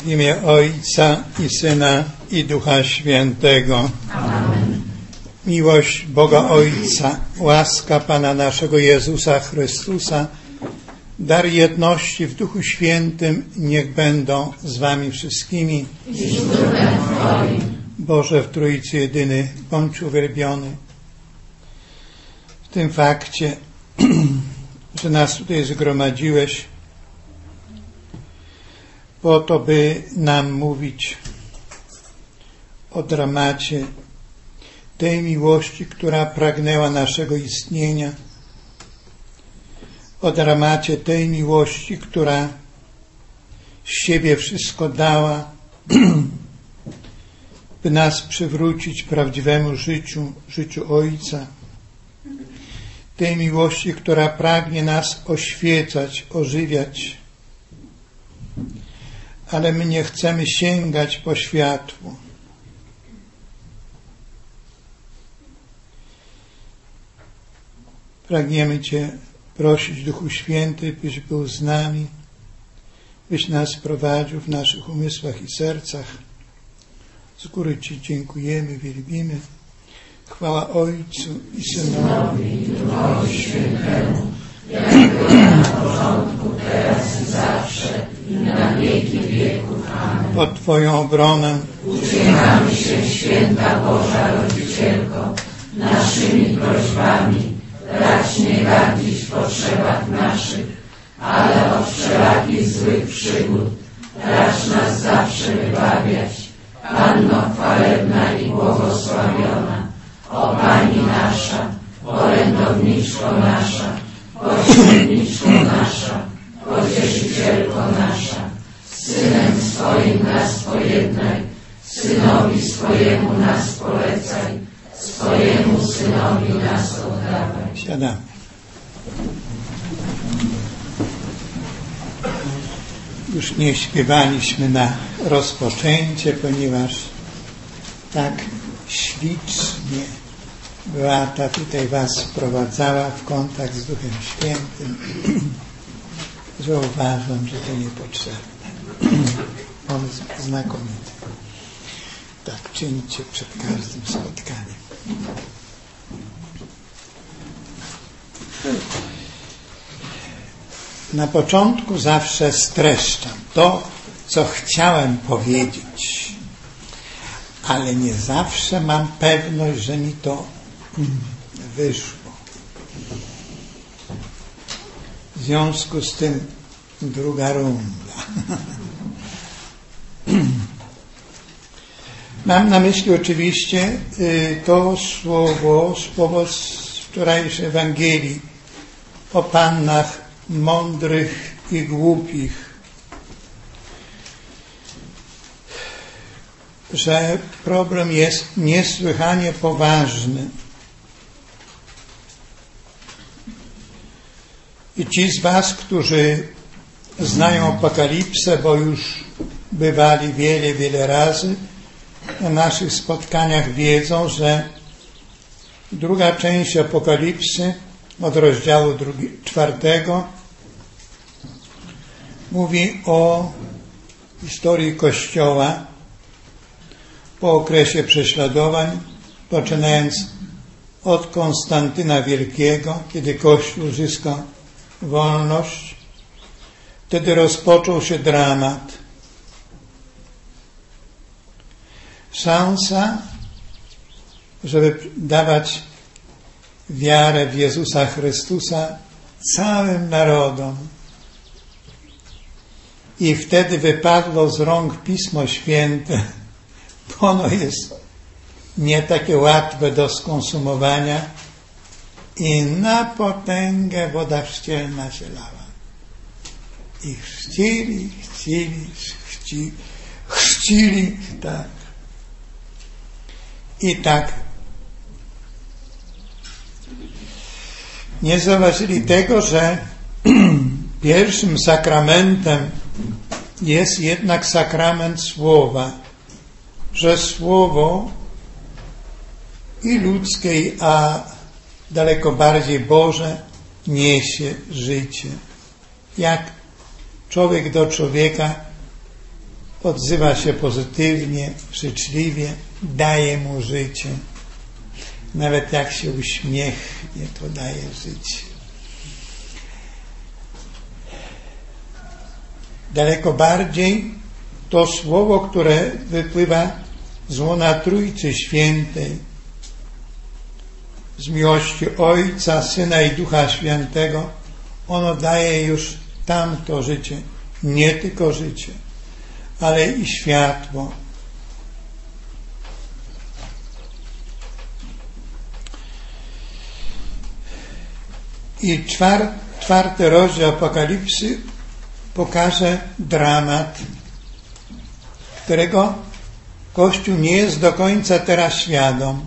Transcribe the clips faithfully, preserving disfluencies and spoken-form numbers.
W imię Ojca i Syna i Ducha Świętego. Amen. Miłość Boga Ojca, łaska Pana naszego Jezusa Chrystusa, dar jedności w Duchu Świętym niech będą z wami wszystkimi. Boże w Trójcy jedyny, bądź uwielbiony w tym fakcie, że nas tutaj zgromadziłeś po to, by nam mówić o dramacie tej miłości, która pragnęła naszego istnienia, o dramacie tej miłości, która z siebie wszystko dała, by nas przywrócić prawdziwemu życiu, życiu Ojca, tej miłości, która pragnie nas oświecać, ożywiać, ale my nie chcemy sięgać po światło. Pragniemy Cię prosić, Duchu Święty, byś był z nami, byś nas prowadził w naszych umysłach i sercach. Z góry Ci dziękujemy, wielbimy. Chwała Ojcu i Synowi i Duchowi Świętemu, jak było na początku, teraz i zawsze, i na wieki wieków. Amen. Pod Twoją obronę uciekamy się, Święta Boża Rodzicielko, naszymi prośbami racz nie gardzić w potrzebach naszych, ale od wszelakich złych przygód racz nas zawsze wybawiać. Panno chwalebna i błogosławiona, o Pani nasza, orędowniczko nasza, pośredniczko nasza, pocieszycielko nasza, Synem swoim nas pojednaj, Synowi swojemu nas polecaj, swojemu Synowi nas oddawaj. Siadamy. Już nie śpiewaliśmy na rozpoczęcie, ponieważ tak ślicznie Beata tutaj was wprowadzała w kontakt z Duchem Świętym, że uważam, że to niepotrzebne. Pomysł znakomity. Tak czyńcie przed każdym spotkaniem. Na początku zawsze streszczam to, co chciałem powiedzieć, ale nie zawsze mam pewność, że mi to wyszło. W związku z tym druga runda. Mam na myśli oczywiście to słowo, słowo z wczorajszej Ewangelii o pannach mądrych i głupich, że problem jest niesłychanie poważny. I ci z was, którzy znają Apokalipsę, bo już bywali wiele, wiele razy na naszych spotkaniach, wiedzą, że druga część Apokalipsy od rozdziału drugi, czwartego mówi o historii Kościoła po okresie prześladowań, poczynając od Konstantyna Wielkiego, kiedy Kościół uzyskał wolność. Wtedy rozpoczął się dramat. Szansa, żeby dawać wiarę w Jezusa Chrystusa całym narodom. I wtedy wypadło z rąk Pismo Święte, bo ono jest nie takie łatwe do skonsumowania i na potęgę woda chrzcielna się lała. I chrzcili, chrzcili, chrzcili, chrzcili, tak. I tak nie zauważyli tego, że pierwszym sakramentem jest jednak sakrament Słowa, że Słowo i ludzkie, a daleko bardziej Boże niesie życie. Jak człowiek do człowieka odzywa się pozytywnie, życzliwie, daje mu życie. Nawet jak się uśmiechnie, to daje życie. Daleko bardziej to słowo, które wypływa z łona Trójcy Świętej, z miłości Ojca, Syna i Ducha Świętego, ono daje już tamto życie, nie tylko życie, ale i światło. I czwar, czwarty rozdział Apokalipsy pokaże dramat, którego Kościół nie jest do końca teraz świadom,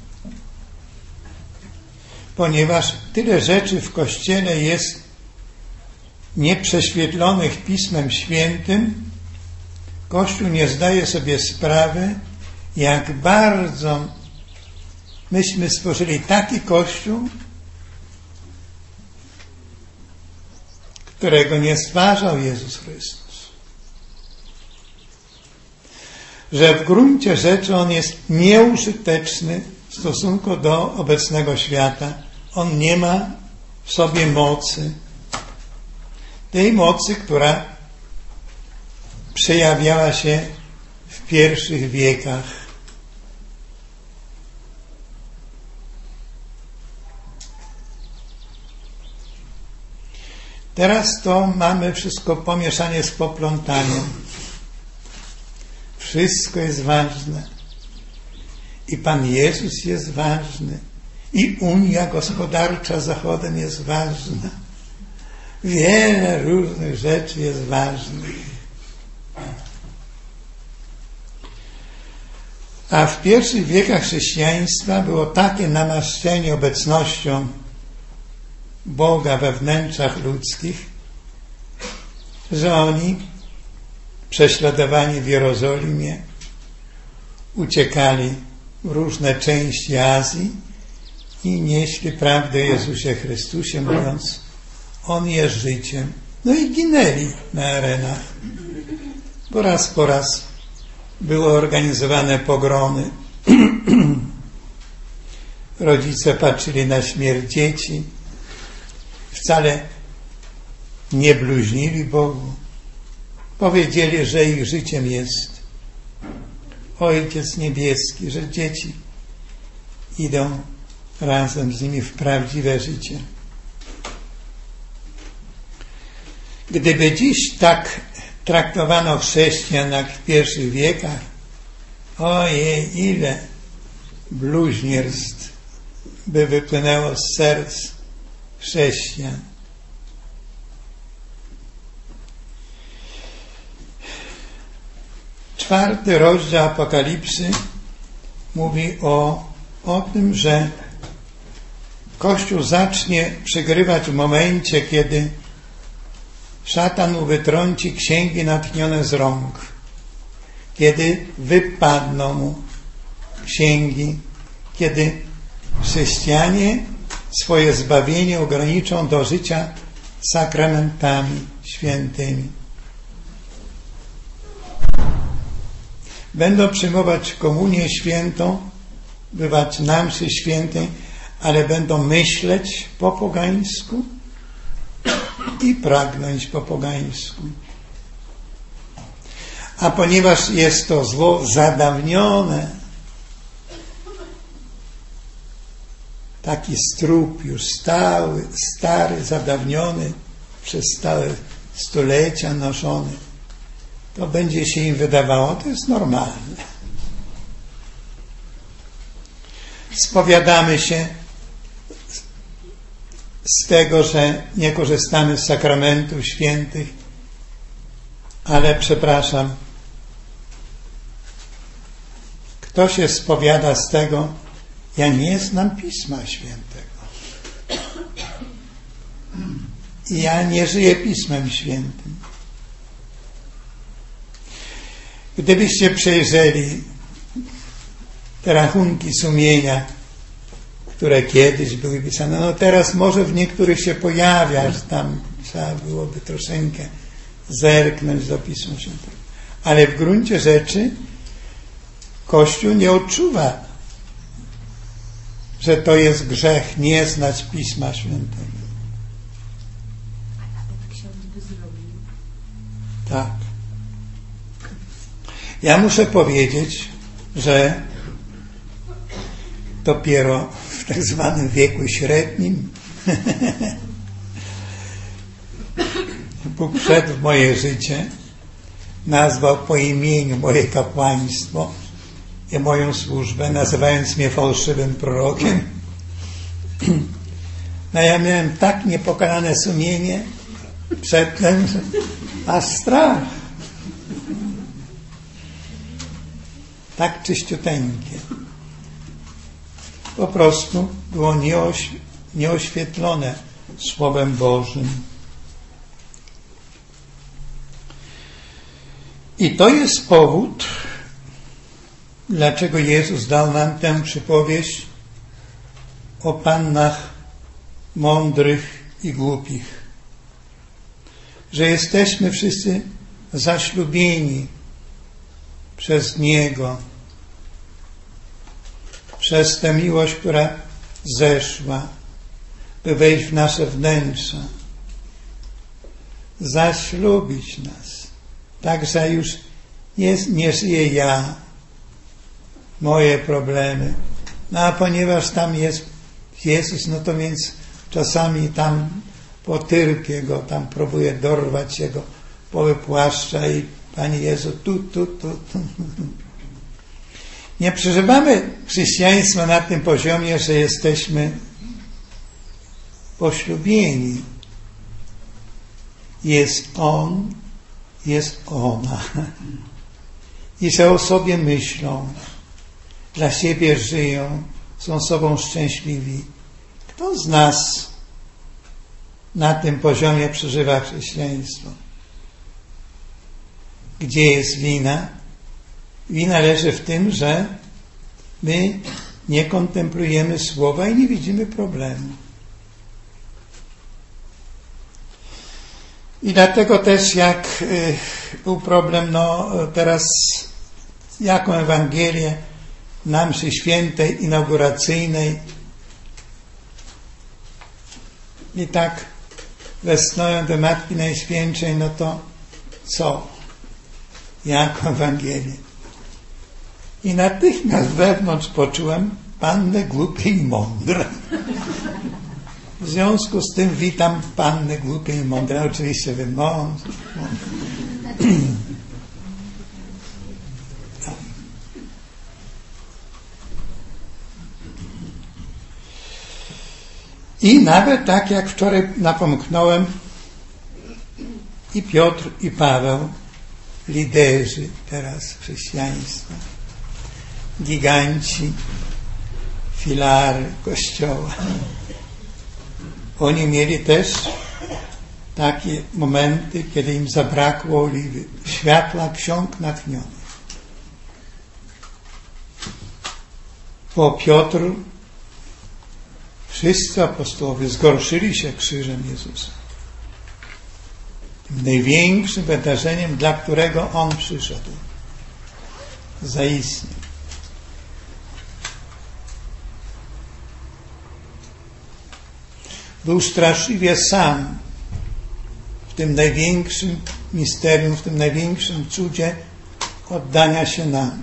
ponieważ tyle rzeczy w Kościele jest nieprześwietlonych Pismem Świętym, Kościół nie zdaje sobie sprawy, jak bardzo myśmy stworzyli taki Kościół, którego nie stwarzał Jezus Chrystus. Że w gruncie rzeczy on jest nieużyteczny w stosunku do obecnego świata. On nie ma w sobie mocy. Tej mocy, która przejawiała się w pierwszych wiekach. Teraz to mamy wszystko pomieszanie z poplątaniem. Wszystko jest ważne. I Pan Jezus jest ważny. I Unia Gospodarcza z Zachodem jest ważna. Wiele różnych rzeczy jest ważnych. A w pierwszych wiekach chrześcijaństwa było takie namaszczenie obecnością Boga we wnętrzach ludzkich, że oni, prześladowani w Jerozolimie, uciekali w różne części Azji i nieśli prawdę o Jezusie Chrystusie, mówiąc, On jest życiem. No i ginęli na arenach. Po raz po raz były organizowane pogromy. Rodzice patrzyli na śmierć dzieci. Wcale nie bluźnili Bogu. Powiedzieli, że ich życiem jest Ojciec Niebieski, że dzieci idą razem z nimi w prawdziwe życie. Gdyby dziś tak traktowano chrześcijan jak w pierwszych wiekach, ojej, ile bluźnierstw by wypłynęło z serc chrześcijan. Czwarty rozdział Apokalipsy mówi o, o tym, że Kościół zacznie przegrywać w momencie, kiedy szatan mu wytrąci księgi natchnione z rąk, kiedy wypadną mu księgi, kiedy chrześcijanie swoje zbawienie ograniczą do życia sakramentami świętymi. Będą przyjmować komunię świętą, bywać na mszy świętej, ale będą myśleć po pogańsku i pragnąć po pogańsku. A ponieważ jest to zło zadawnione, taki strób już stały, stary, zadawniony, przez stałe stulecia noszony, to będzie się im wydawało, to jest normalne. Spowiadamy się z tego, że nie korzystamy z sakramentów świętych, ale przepraszam, kto się spowiada z tego, ja nie znam Pisma Świętego. I ja nie żyję Pismem Świętym. Gdybyście przejrzeli te rachunki sumienia, które kiedyś były pisane, no teraz może w niektórych się pojawia, że tam trzeba byłoby troszeczkę zerknąć do Pisma Świętego. Ale w gruncie rzeczy Kościół nie odczuwa, że to jest grzech nie znać Pisma Świętego. Tak. Ja muszę powiedzieć, że dopiero w tak zwanym wieku średnim Bóg wszedł w moje życie, nazwał po imieniu moje kapłaństwo i moją służbę, nazywając mnie fałszywym prorokiem. No ja miałem tak niepokalane sumienie przed tym, że aż strach. Tak czyściuteńkie. Po prostu było nieoś, nieoświetlone Słowem Bożym. I to jest powód, dlaczego Jezus dał nam tę przypowieść o pannach mądrych i głupich. Że jesteśmy wszyscy zaślubieni przez Niego, przez tę miłość, która zeszła, by wejść w nasze wnętrza, zaślubić nas. Tak, że już nie, nie żyję ja, moje problemy. No a ponieważ tam jest Jezus, no to więc czasami tam potyrpię go, tam próbuję dorwać Jego poły płaszcza i Panie Jezu, tu, tu, tu, tu. Nie przeżywamy chrześcijaństwa na tym poziomie, że jesteśmy poślubieni. Jest On, jest ona. I że o sobie myślą, dla siebie żyją, są sobą szczęśliwi. Kto z nas na tym poziomie przeżywa chrześcijaństwo? Gdzie jest wina? Wina leży w tym, że my nie kontemplujemy Słowa i nie widzimy problemu. I dlatego też jak był problem, no teraz jaką Ewangelię na mszy świętej, inauguracyjnej i tak wesnują do Matki Najświętszej, no to co? Jaką Ewangelię? I natychmiast wewnątrz poczułem pannę głupie i mądre. W związku z tym witam pannę głupie i mądre. Oczywiście wy mądre. I nawet tak jak wczoraj napomknąłem, i Piotr, i Paweł, liderzy teraz chrześcijaństwa, giganci, filary Kościoła. Oni mieli też takie momenty, kiedy im zabrakło oliwy, światła ksiąg natchnionych. Po Piotr, wszyscy apostołowie zgorszyli się krzyżem Jezusa. Tym największym wydarzeniem, dla którego On przyszedł. Zaistniał. Był straszliwie sam w tym największym misterium, w tym największym cudzie oddania się nam.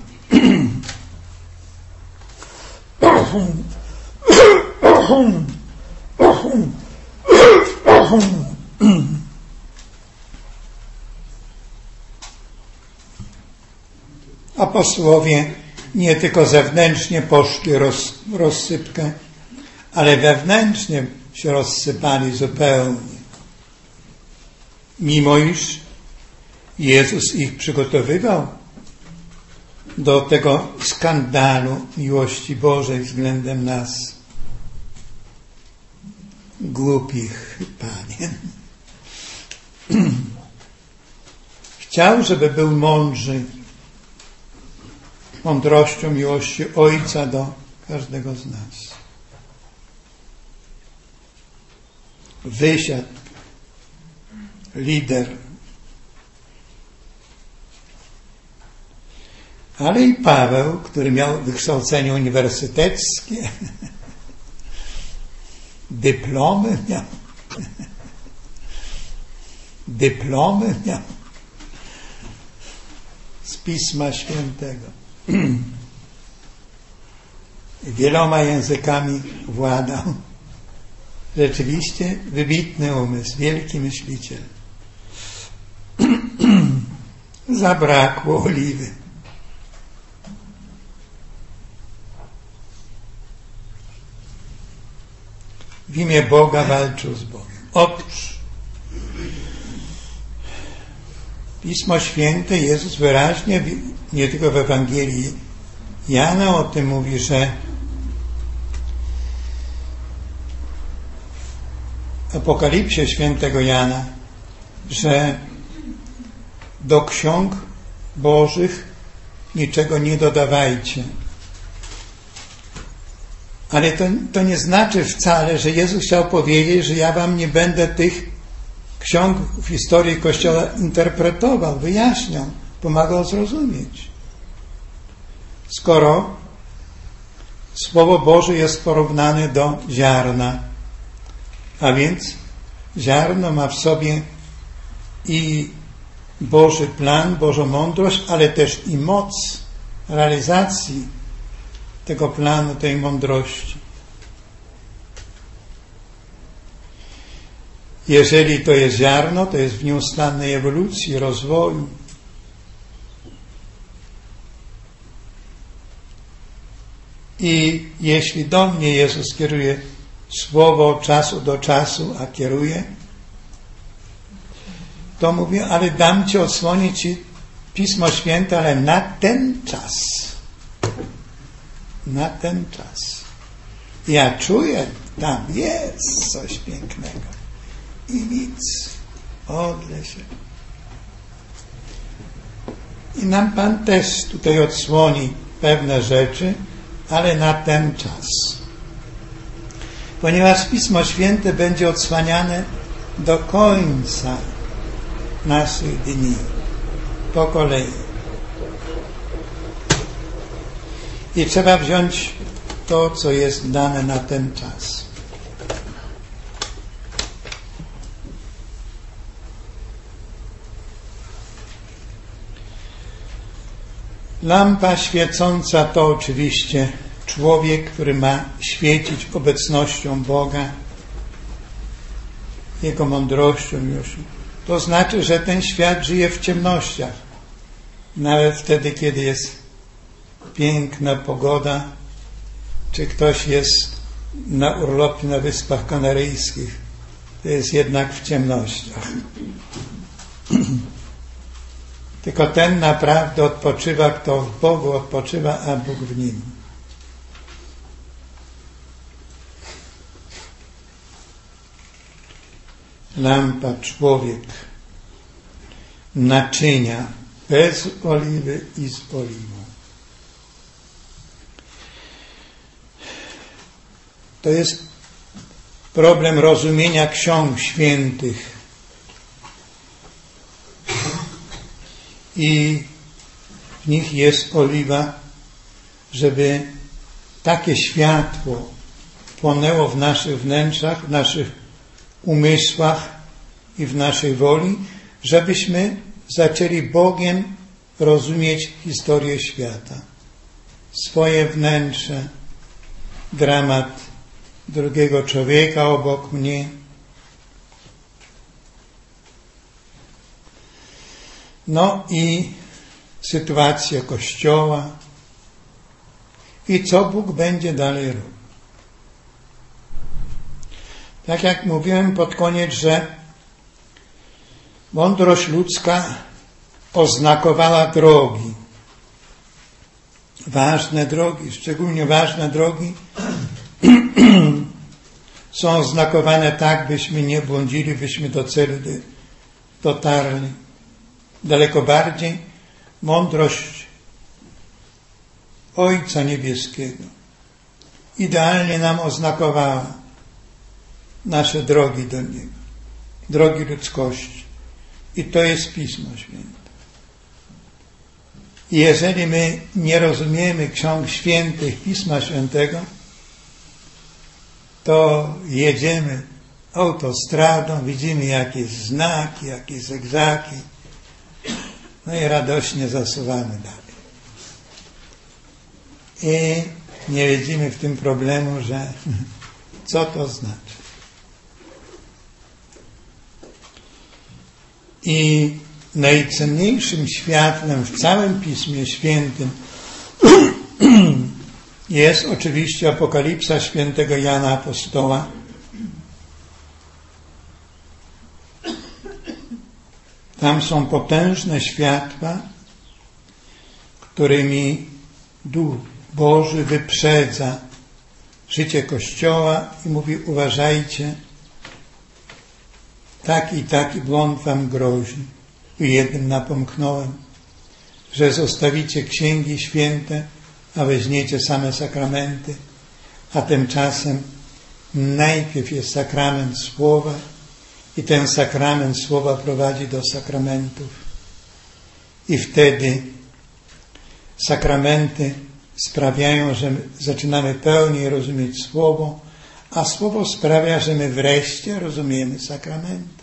Apostołowie nie tylko zewnętrznie poszli roz, rozsypkę, ale wewnętrznie się rozsypali zupełnie. Mimo iż Jezus ich przygotowywał do tego skandalu miłości Bożej względem nas, głupich panien. Chciał, żeby był mądrzy mądrością miłości Ojca do każdego z nas. Wysiadł lider Ale i Paweł, który miał wykształcenie uniwersyteckie, dyplomy miał, dyplomy miał z Pisma Świętego. Wieloma językami władał. Rzeczywiście wybitny umysł, wielki myśliciel. Zabrakło oliwy. W imię Boga walczył z Bogiem. Otóż Pismo Święte, Jezus wyraźnie, nie tylko w Ewangelii Jana o tym mówi, że w Apokalipsie Świętego Jana, że do ksiąg Bożych niczego nie dodawajcie. Ale to, to nie znaczy wcale, że Jezus chciał powiedzieć, że ja wam nie będę tych ksiąg w historii Kościoła interpretował, wyjaśniał, pomagał zrozumieć. Skoro Słowo Boże jest porównane do ziarna, a więc ziarno ma w sobie i Boży plan, Bożą mądrość, ale też i moc realizacji tego planu, tej mądrości. Jeżeli to jest ziarno, to jest w nieustannej ewolucji, rozwoju. I jeśli do mnie Jezus kieruje słowo od czasu do czasu, a kieruje, to mówię, ale dam Ci odsłonić Ci Pismo Święte, ale na ten czas. Na ten czas. Ja czuję, tam jest coś pięknego. I nic. Odle się. I nam Pan też tutaj odsłoni pewne rzeczy, ale na ten czas. Ponieważ Pismo Święte będzie odsłaniane do końca naszych dni. Po kolei. I trzeba wziąć to, co jest dane na ten czas. Lampa świecąca to oczywiście człowiek, który ma świecić obecnością Boga, Jego mądrością już. To znaczy, że ten świat żyje w ciemnościach. Nawet wtedy, kiedy jest piękna pogoda, czy ktoś jest na urlopie na Wyspach Kanaryjskich, to jest jednak w ciemnościach. Tylko ten naprawdę odpoczywa, kto w Bogu odpoczywa, a Bóg w nim. Lampa, człowiek, naczynia bez oliwy i z oliwą. To jest problem rozumienia ksiąg świętych. I w nich jest oliwa, żeby takie światło płonęło w naszych wnętrzach, w naszych umysłach i w naszej woli, żebyśmy zaczęli Bogiem rozumieć historię świata. Swoje wnętrze, dramat drugiego człowieka obok mnie. No i sytuacja Kościoła i co Bóg będzie dalej robił. Tak jak mówiłem pod koniec, że mądrość ludzka oznakowała drogi. Ważne drogi, szczególnie ważne drogi są oznakowane tak, byśmy nie błądzili, byśmy do celu dotarli. Daleko bardziej mądrość Ojca Niebieskiego idealnie nam oznakowała nasze drogi do Niego, drogi ludzkości. I to jest Pismo Święte. I jeżeli my nie rozumiemy ksiąg świętych, Pisma Świętego, to jedziemy autostradą, widzimy jakieś znaki, jakieś zegzaki, no i radośnie zasuwamy dalej. I nie widzimy w tym problemu, że co to znaczy. I najcenniejszym światłem w całym Pismie Świętym jest oczywiście Apokalipsa świętego Jana Apostoła. Tam są potężne światła, którymi Duch Boży wyprzedza życie Kościoła i mówi: uważajcie, taki i taki błąd wam grozi. I jednym napomknąłem, że zostawicie księgi święte, a weźmiecie same sakramenty, a tymczasem najpierw jest sakrament Słowa i ten sakrament Słowa prowadzi do sakramentów. I wtedy sakramenty sprawiają, że zaczynamy pełniej rozumieć Słowo, a Słowo sprawia, że my wreszcie rozumiemy sakramenty.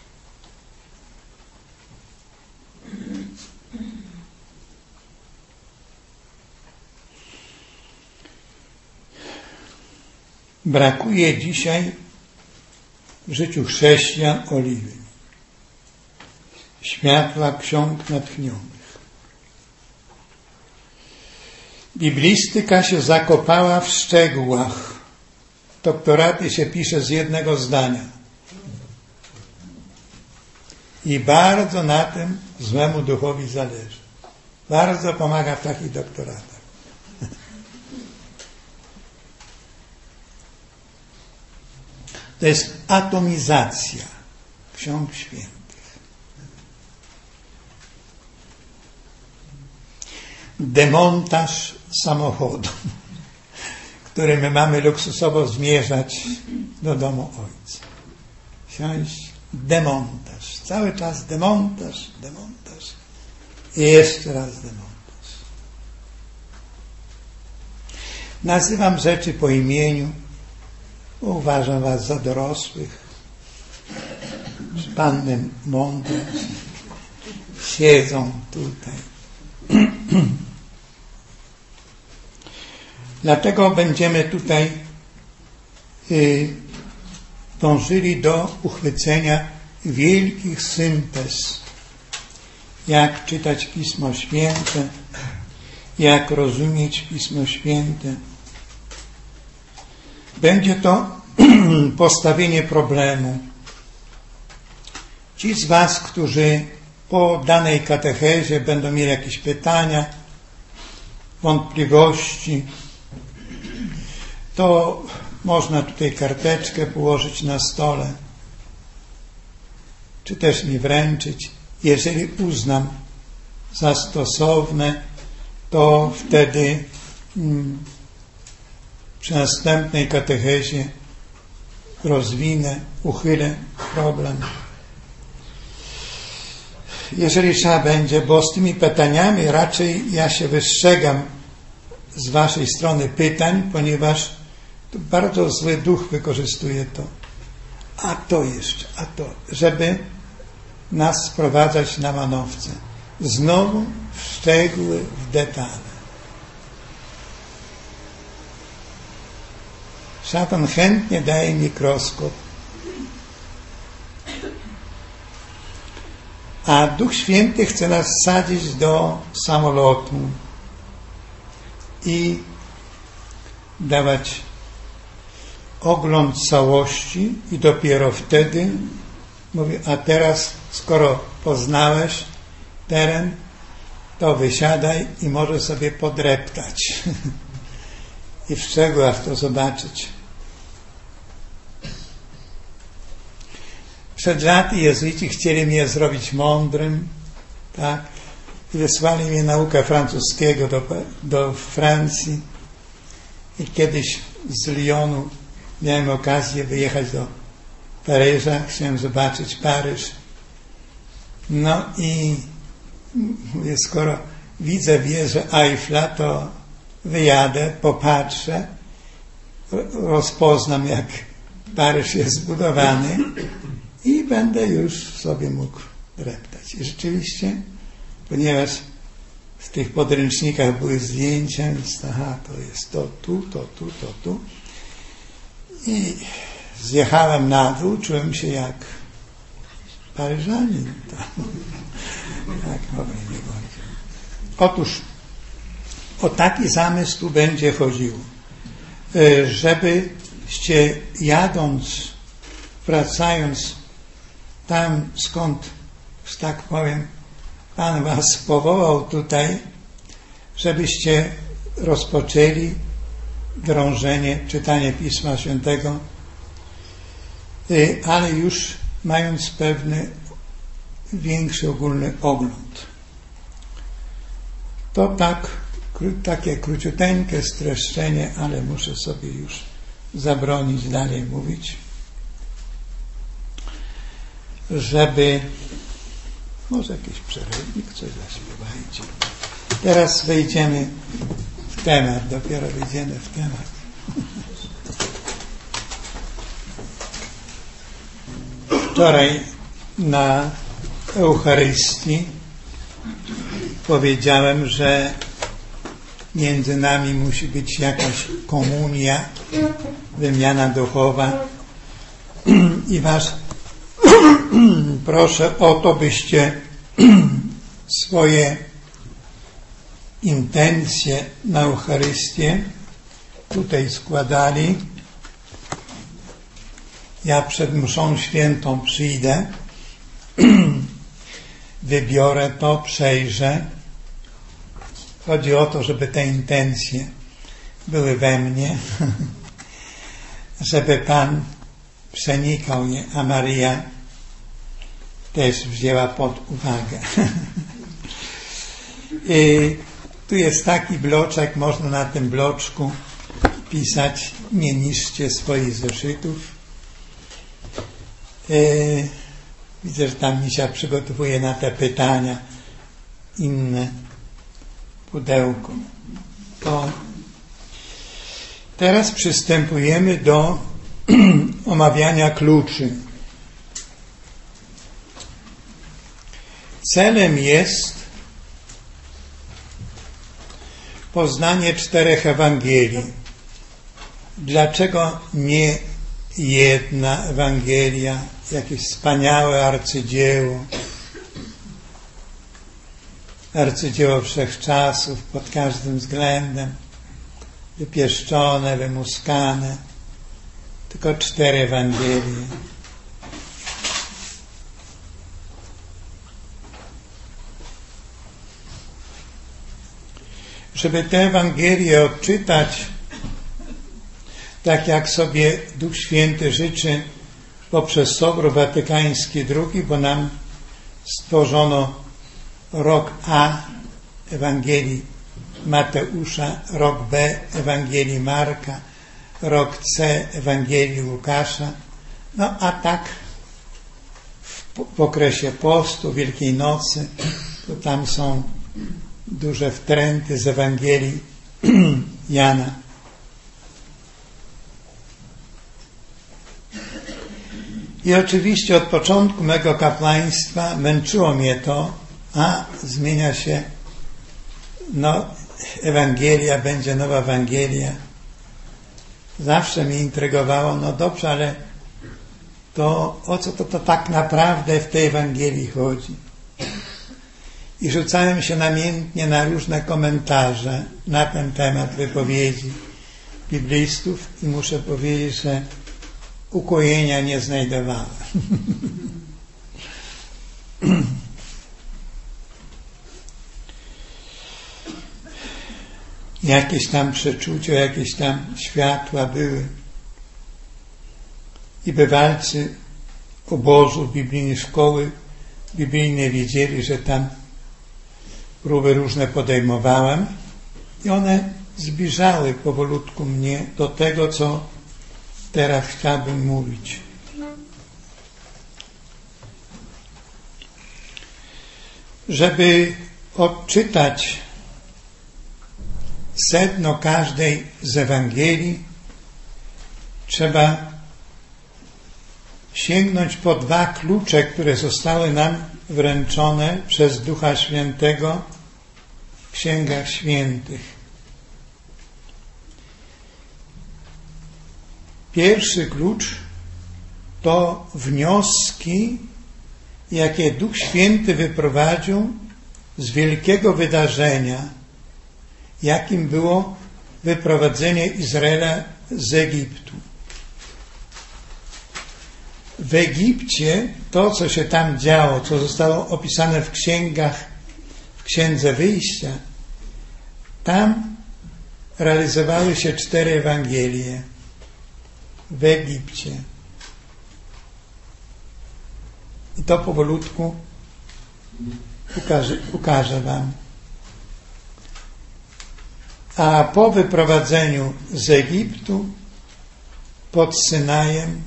Brakuje dzisiaj w życiu chrześcijan oliwy, światła ksiąg natchnionych. Biblistyka się zakopała w szczegółach. Doktoraty się pisze z jednego zdania. I bardzo na tym złemu duchowi zależy. Bardzo pomaga w takich doktoratach. To jest atomizacja ksiąg świętych. Demontaż samochodu, który my mamy luksusowo zmierzać do domu Ojca. Siąść, demontaż. Cały czas demontaż, demontaż. I jeszcze raz demontaż. Nazywam rzeczy po imieniu. Uważam was za dorosłych, panny mądre, siedzą tutaj. Dlatego będziemy tutaj y, dążyli do uchwycenia wielkich syntez, jak czytać Pismo Święte, jak rozumieć Pismo Święte. Będzie to postawienie problemu. Ci z was, którzy po danej katechezie będą mieli jakieś pytania, wątpliwości, to można tutaj karteczkę położyć na stole, czy też mi wręczyć. Jeżeli uznam za stosowne, to wtedy mm, przy następnej katechezie rozwinę, uchylę problem. Jeżeli trzeba będzie, bo z tymi pytaniami raczej ja się wystrzegam z waszej strony pytań, ponieważ to bardzo zły duch wykorzystuje to. A to jeszcze, a to, żeby nas sprowadzać na manowce. Znowu w szczegóły, w detale. Szatan chętnie daje mikroskop. A Duch Święty chce nas wsadzić do samolotu i dawać ogląd całości i dopiero wtedy mówi, a teraz skoro poznałeś teren, to wysiadaj i możesz sobie podreptać i w szczegółach to zobaczyć. Przed laty jezuici chcieli mnie zrobić mądrym, tak? I wysłali mnie naukę francuskiego do, do Francji. I kiedyś z Lyonu miałem okazję wyjechać do Paryża. Chciałem zobaczyć Paryż. No i mówię, skoro widzę wieżę Eiffla, to wyjadę, popatrzę, rozpoznam, jak Paryż jest zbudowany i będę już sobie mógł reptać. I rzeczywiście, ponieważ w tych podręcznikach były zdjęcia, więc aha, to jest to tu, to tu, to tu. I zjechałem na dół, czułem się jak Paryżanin. Tak powiem nie bardziej. Otóż o taki zamysł tu będzie chodziło. Żebyście jadąc, wracając tam, skąd, że tak powiem, Pan was powołał tutaj, żebyście rozpoczęli drążenie, czytanie Pisma Świętego, ale już mając pewny większy ogólny ogląd. To tak, takie króciuteńkie streszczenie, ale muszę sobie już zabronić dalej mówić, żeby może jakiś przerywnik, coś zaśpiewajcie. Teraz wejdziemy w temat, dopiero wejdziemy w temat. Wczoraj na Eucharystii powiedziałem, że między nami musi być jakaś komunia, wymiana duchowa i was proszę o to, byście swoje intencje na Eucharystię tutaj składali. Ja przed mszą świętą przyjdę, wybiorę to, przejrzę. Chodzi o to, żeby te intencje były we mnie, żeby Pan przenikał je, a Maryja też wzięła pod uwagę. I tu jest taki bloczek, można na tym bloczku pisać: nie niszczcie swoich zeszytów. Yy, widzę, że tam Misia przygotowuje na te pytania inne pudełko. To teraz przystępujemy do omawiania kluczy. Celem jest poznanie czterech Ewangelii. Dlaczego nie jedna Ewangelia, jakieś wspaniałe arcydzieło, arcydzieło wszechczasów pod każdym względem, wypieszczone, wymuskane, tylko cztery Ewangelie. Żeby te Ewangelie odczytać, tak jak sobie Duch Święty życzy poprzez Sobór Watykański drugi, bo nam stworzono rok A Ewangelii Mateusza, rok B Ewangelii Marka, rok C Ewangelii Łukasza. No a tak w, w okresie postu, Wielkiej Nocy, to tam są duże wtręty z Ewangelii Jana. I oczywiście od początku mego kapłaństwa męczyło mnie to, a zmienia się, no, Ewangelia, będzie nowa Ewangelia. Zawsze mnie intrygowało, no dobrze, ale to o co to, to tak naprawdę w tej Ewangelii chodzi? I rzucałem się namiętnie na różne komentarze na ten temat, wypowiedzi biblistów i muszę powiedzieć, że ukojenia nie znajdowałem. Jakieś tam przeczucia, jakieś tam światła były. I bywalcy obozów biblijnej szkoły biblijnej wiedzieli, że tam próby różne podejmowałem i one zbliżały powolutku mnie do tego, co teraz chciałbym mówić. Żeby odczytać sedno każdej z Ewangelii, trzeba sięgnąć po dwa klucze, które zostały nam wręczone przez Ducha Świętego w Księgach Świętych. Pierwszy klucz to wnioski, jakie Duch Święty wyprowadził z wielkiego wydarzenia, jakim było wyprowadzenie Izraela z Egiptu. W Egipcie to, co się tam działo, co zostało opisane w księgach, w Księdze Wyjścia, tam realizowały się cztery Ewangelie w Egipcie. I to powolutku ukażę, ukażę wam. A po wyprowadzeniu z Egiptu pod Synajem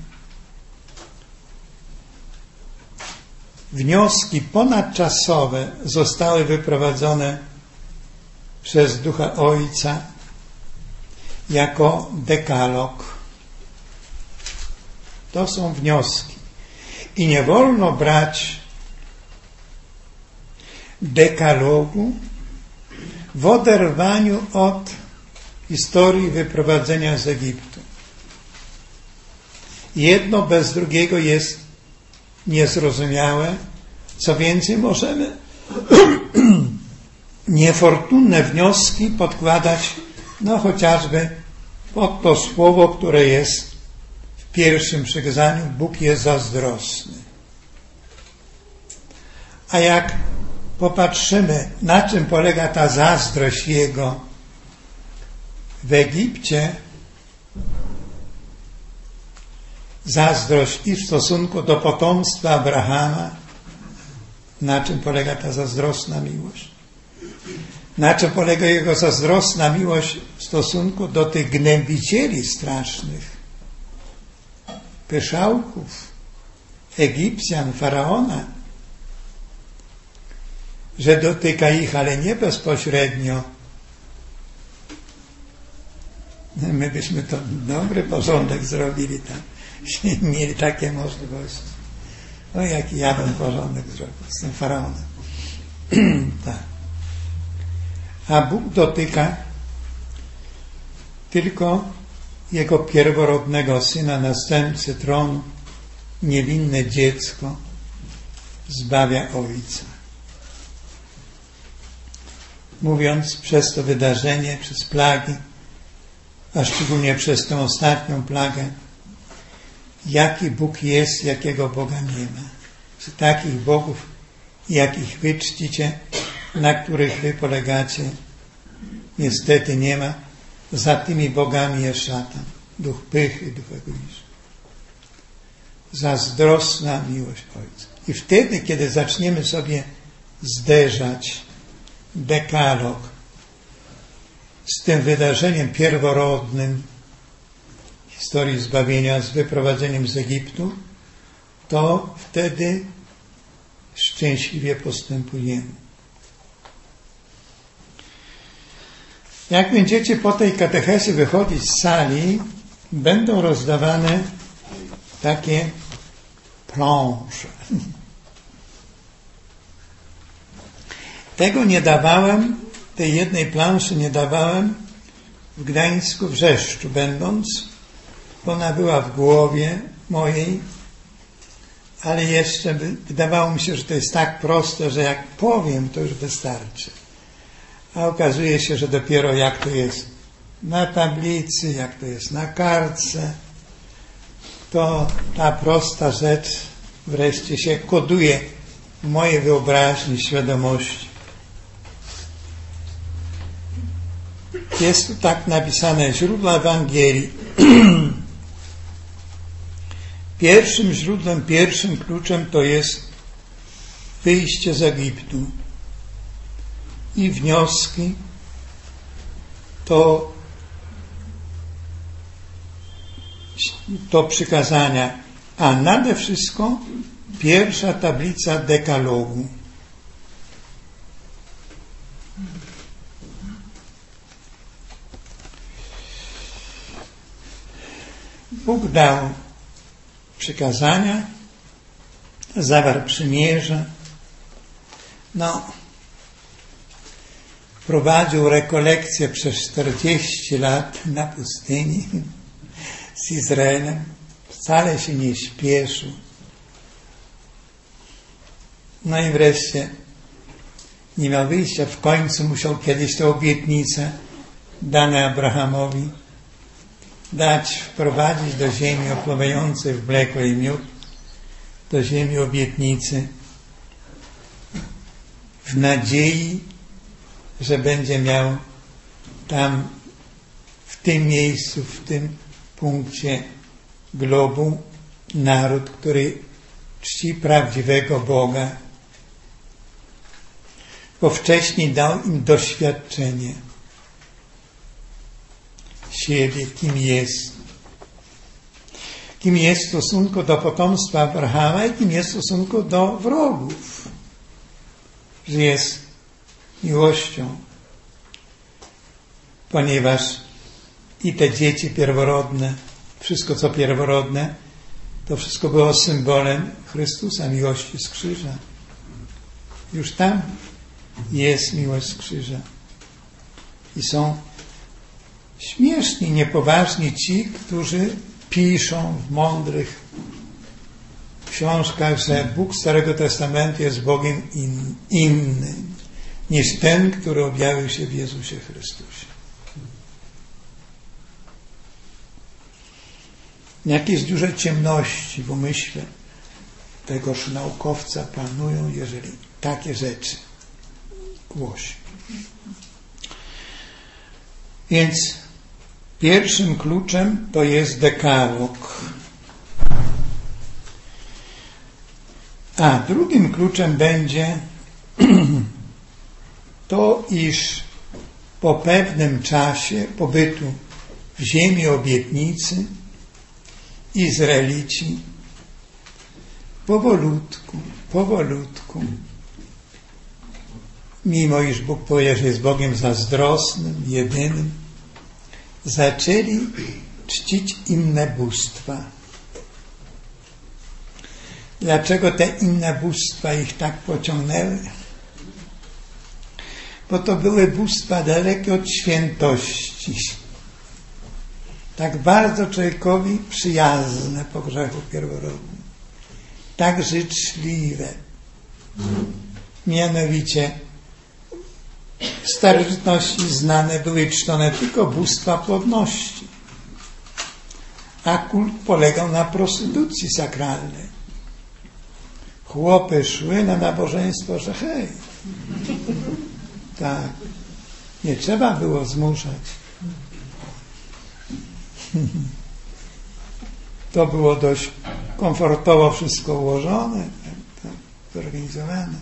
wnioski ponadczasowe zostały wyprowadzone przez Ducha Ojca jako dekalog. To są wnioski. I nie wolno brać dekalogu w oderwaniu od historii wyprowadzenia z Egiptu. Jedno bez drugiego jest niezrozumiałe. Co więcej, możemy niefortunne wnioski podkładać, no chociażby pod to słowo, które jest w pierwszym przykazaniu: Bóg jest zazdrosny. A jak popatrzymy, na czym polega ta zazdrość Jego w Egipcie, zazdrość i w stosunku do potomstwa Abrahama, na czym polega ta zazdrosna miłość? Na czym polega Jego zazdrosna miłość w stosunku do tych gnębicieli strasznych, pyszałków, Egipcjan, Faraona, że dotyka ich, ale nie bezpośrednio. My byśmy to dobry porządek zrobili tam, jeśli mieli takie możliwości. O, jaki ja bym porządek zrobił z tym Faraonem. Tak. A Bóg dotyka tylko Jego pierworodnego Syna, następcy tronu, niewinne dziecko, zbawia Ojca. Mówiąc przez to wydarzenie, przez plagi, a szczególnie przez tę ostatnią plagę, jaki Bóg jest, jakiego Boga nie ma. Z takich bogów, jakich wy czcicie, na których wy polegacie, niestety nie ma. Za tymi bogami jest szatan, duch pychy, duch egoizmu. Zazdrosna miłość Ojca. I wtedy, kiedy zaczniemy sobie zderzać dekalog z tym wydarzeniem pierworodnym historii zbawienia, z wyprowadzeniem z Egiptu, to wtedy szczęśliwie postępujemy. Jak będziecie po tej katechezie wychodzić z sali, będą rozdawane takie plansze. Tego nie dawałem, tej jednej planszy nie dawałem w Gdańsku, w Rzeszczu będąc, bo ona była w głowie mojej, ale jeszcze wydawało mi się, że to jest tak proste, że jak powiem, to już wystarczy. A okazuje się, że dopiero jak to jest na tablicy, jak to jest na kartce, to ta prosta rzecz wreszcie się koduje w mojej wyobraźni, świadomości. Jest tu tak napisane: źródła Ewangelii. Pierwszym źródłem, pierwszym kluczem to jest wyjście z Egiptu. I wnioski to, to przykazania, a nade wszystko pierwsza tablica dekalogu. Bóg dał przykazania, zawarł przymierze, no, prowadził rekolekcję przez czterdzieści lat na pustyni z Izraelem, wcale się nie śpieszył. No i wreszcie nie miał wyjścia, w końcu musiał kiedyś tę obietnicę dane Abrahamowi dać, wprowadzić do ziemi opływającej w mleko i miód, do ziemi obietnicy, w nadziei, że będzie miał tam, w tym miejscu, w tym punkcie globu naród, który czci prawdziwego Boga, bo wcześniej dał im doświadczenie siebie, kim jest. Kim jest w stosunku do potomstwa Abrahama i kim jest w stosunku do wrogów. Że jest miłością, ponieważ i te dzieci pierworodne, wszystko co pierworodne, to wszystko było symbolem Chrystusa, miłości z krzyża. Już tam jest miłość z krzyża. I są śmieszni, niepoważni ci, którzy piszą w mądrych książkach, że Bóg Starego Testamentu jest Bogiem in, innym niż ten, który objawił się w Jezusie Chrystusie. Jakieś duże ciemności w umyśle tegoż naukowca panują, jeżeli takie rzeczy głosi. Więc pierwszym kluczem to jest dekalog. A drugim kluczem będzie to, iż po pewnym czasie pobytu w ziemi obietnicy Izraelici powolutku, powolutku, mimo iż Bóg powiedział, że jest Bogiem zazdrosnym, jedynym, zaczęli czcić inne bóstwa. Dlaczego te inne bóstwa ich tak pociągnęły? Bo to były bóstwa dalekie od świętości. Tak bardzo człowiekowi przyjazne po grzechu pierworodnym. Tak życzliwe. Mianowicie w starożytności znane były czczone tylko bóstwa płodności. A kult polegał na prostytucji sakralnej. Chłopy szły na nabożeństwo, że hej. Tak. Nie trzeba było zmuszać. To było dość komfortowo wszystko ułożone, tak, tak, zorganizowane.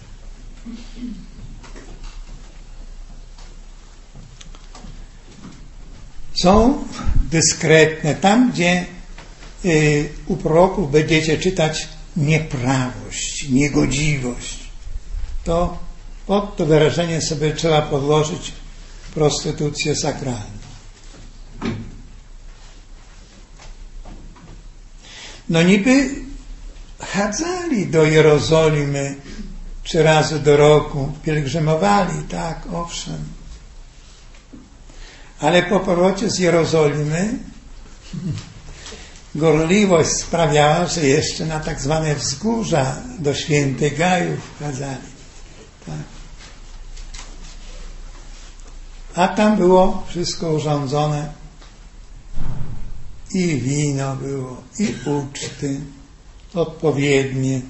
Są dyskretne. Tam, gdzie y, u proroków będziecie czytać nieprawość, niegodziwość, to pod to wyrażenie sobie trzeba podłożyć prostytucję sakralną. No niby chadzali do Jerozolimy trzy razy do roku, pielgrzymowali, tak, owszem. Ale po powrocie z Jerozolimy gorliwość sprawiała, że jeszcze na tak zwane wzgórza do Świętych Gajów chadzali. Tak. A tam było wszystko urządzone. I wino było, i uczty odpowiednie.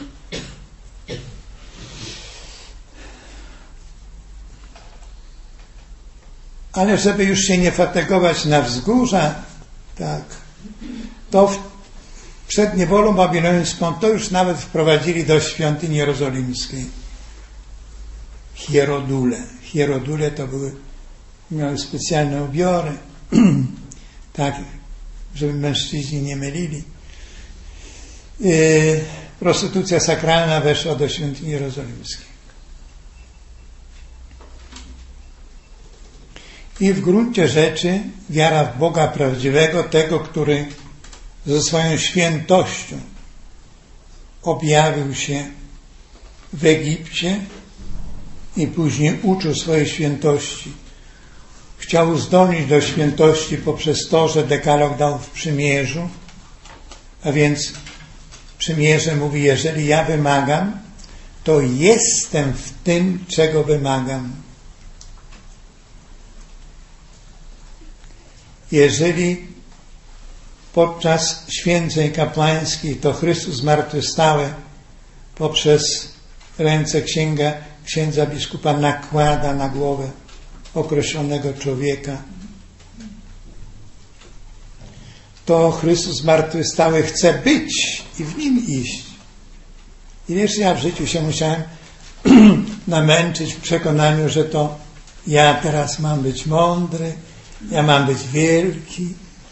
Ale żeby już się nie fatygować na wzgórza, tak, to w, przed niewolą babilońską to już nawet wprowadzili do świątyni jerozolimskiej hierodule. Hierodule to były, miały specjalne ubiory, tak, żeby mężczyźni nie mylili. Yy, prostytucja sakralna weszła do świątyni jerozolimskiej. I w gruncie rzeczy wiara w Boga prawdziwego, tego, który ze swoją świętością objawił się w Egipcie i później uczył swojej świętości. Chciał uzdolnić do świętości poprzez to, że dekalog dał w przymierzu, a więc przymierze mówi, jeżeli ja wymagam, to jestem w tym, czego wymagam. Jeżeli podczas święceń kapłańskich to Chrystus zmartwychwstały poprzez ręce księga, księdza biskupa nakłada na głowę określonego człowieka, to Chrystus zmartwychwstały chce być i w nim iść. Ileż ja w życiu się musiałem namęczyć w przekonaniu, że to ja teraz mam być mądry, ja mam być wielki.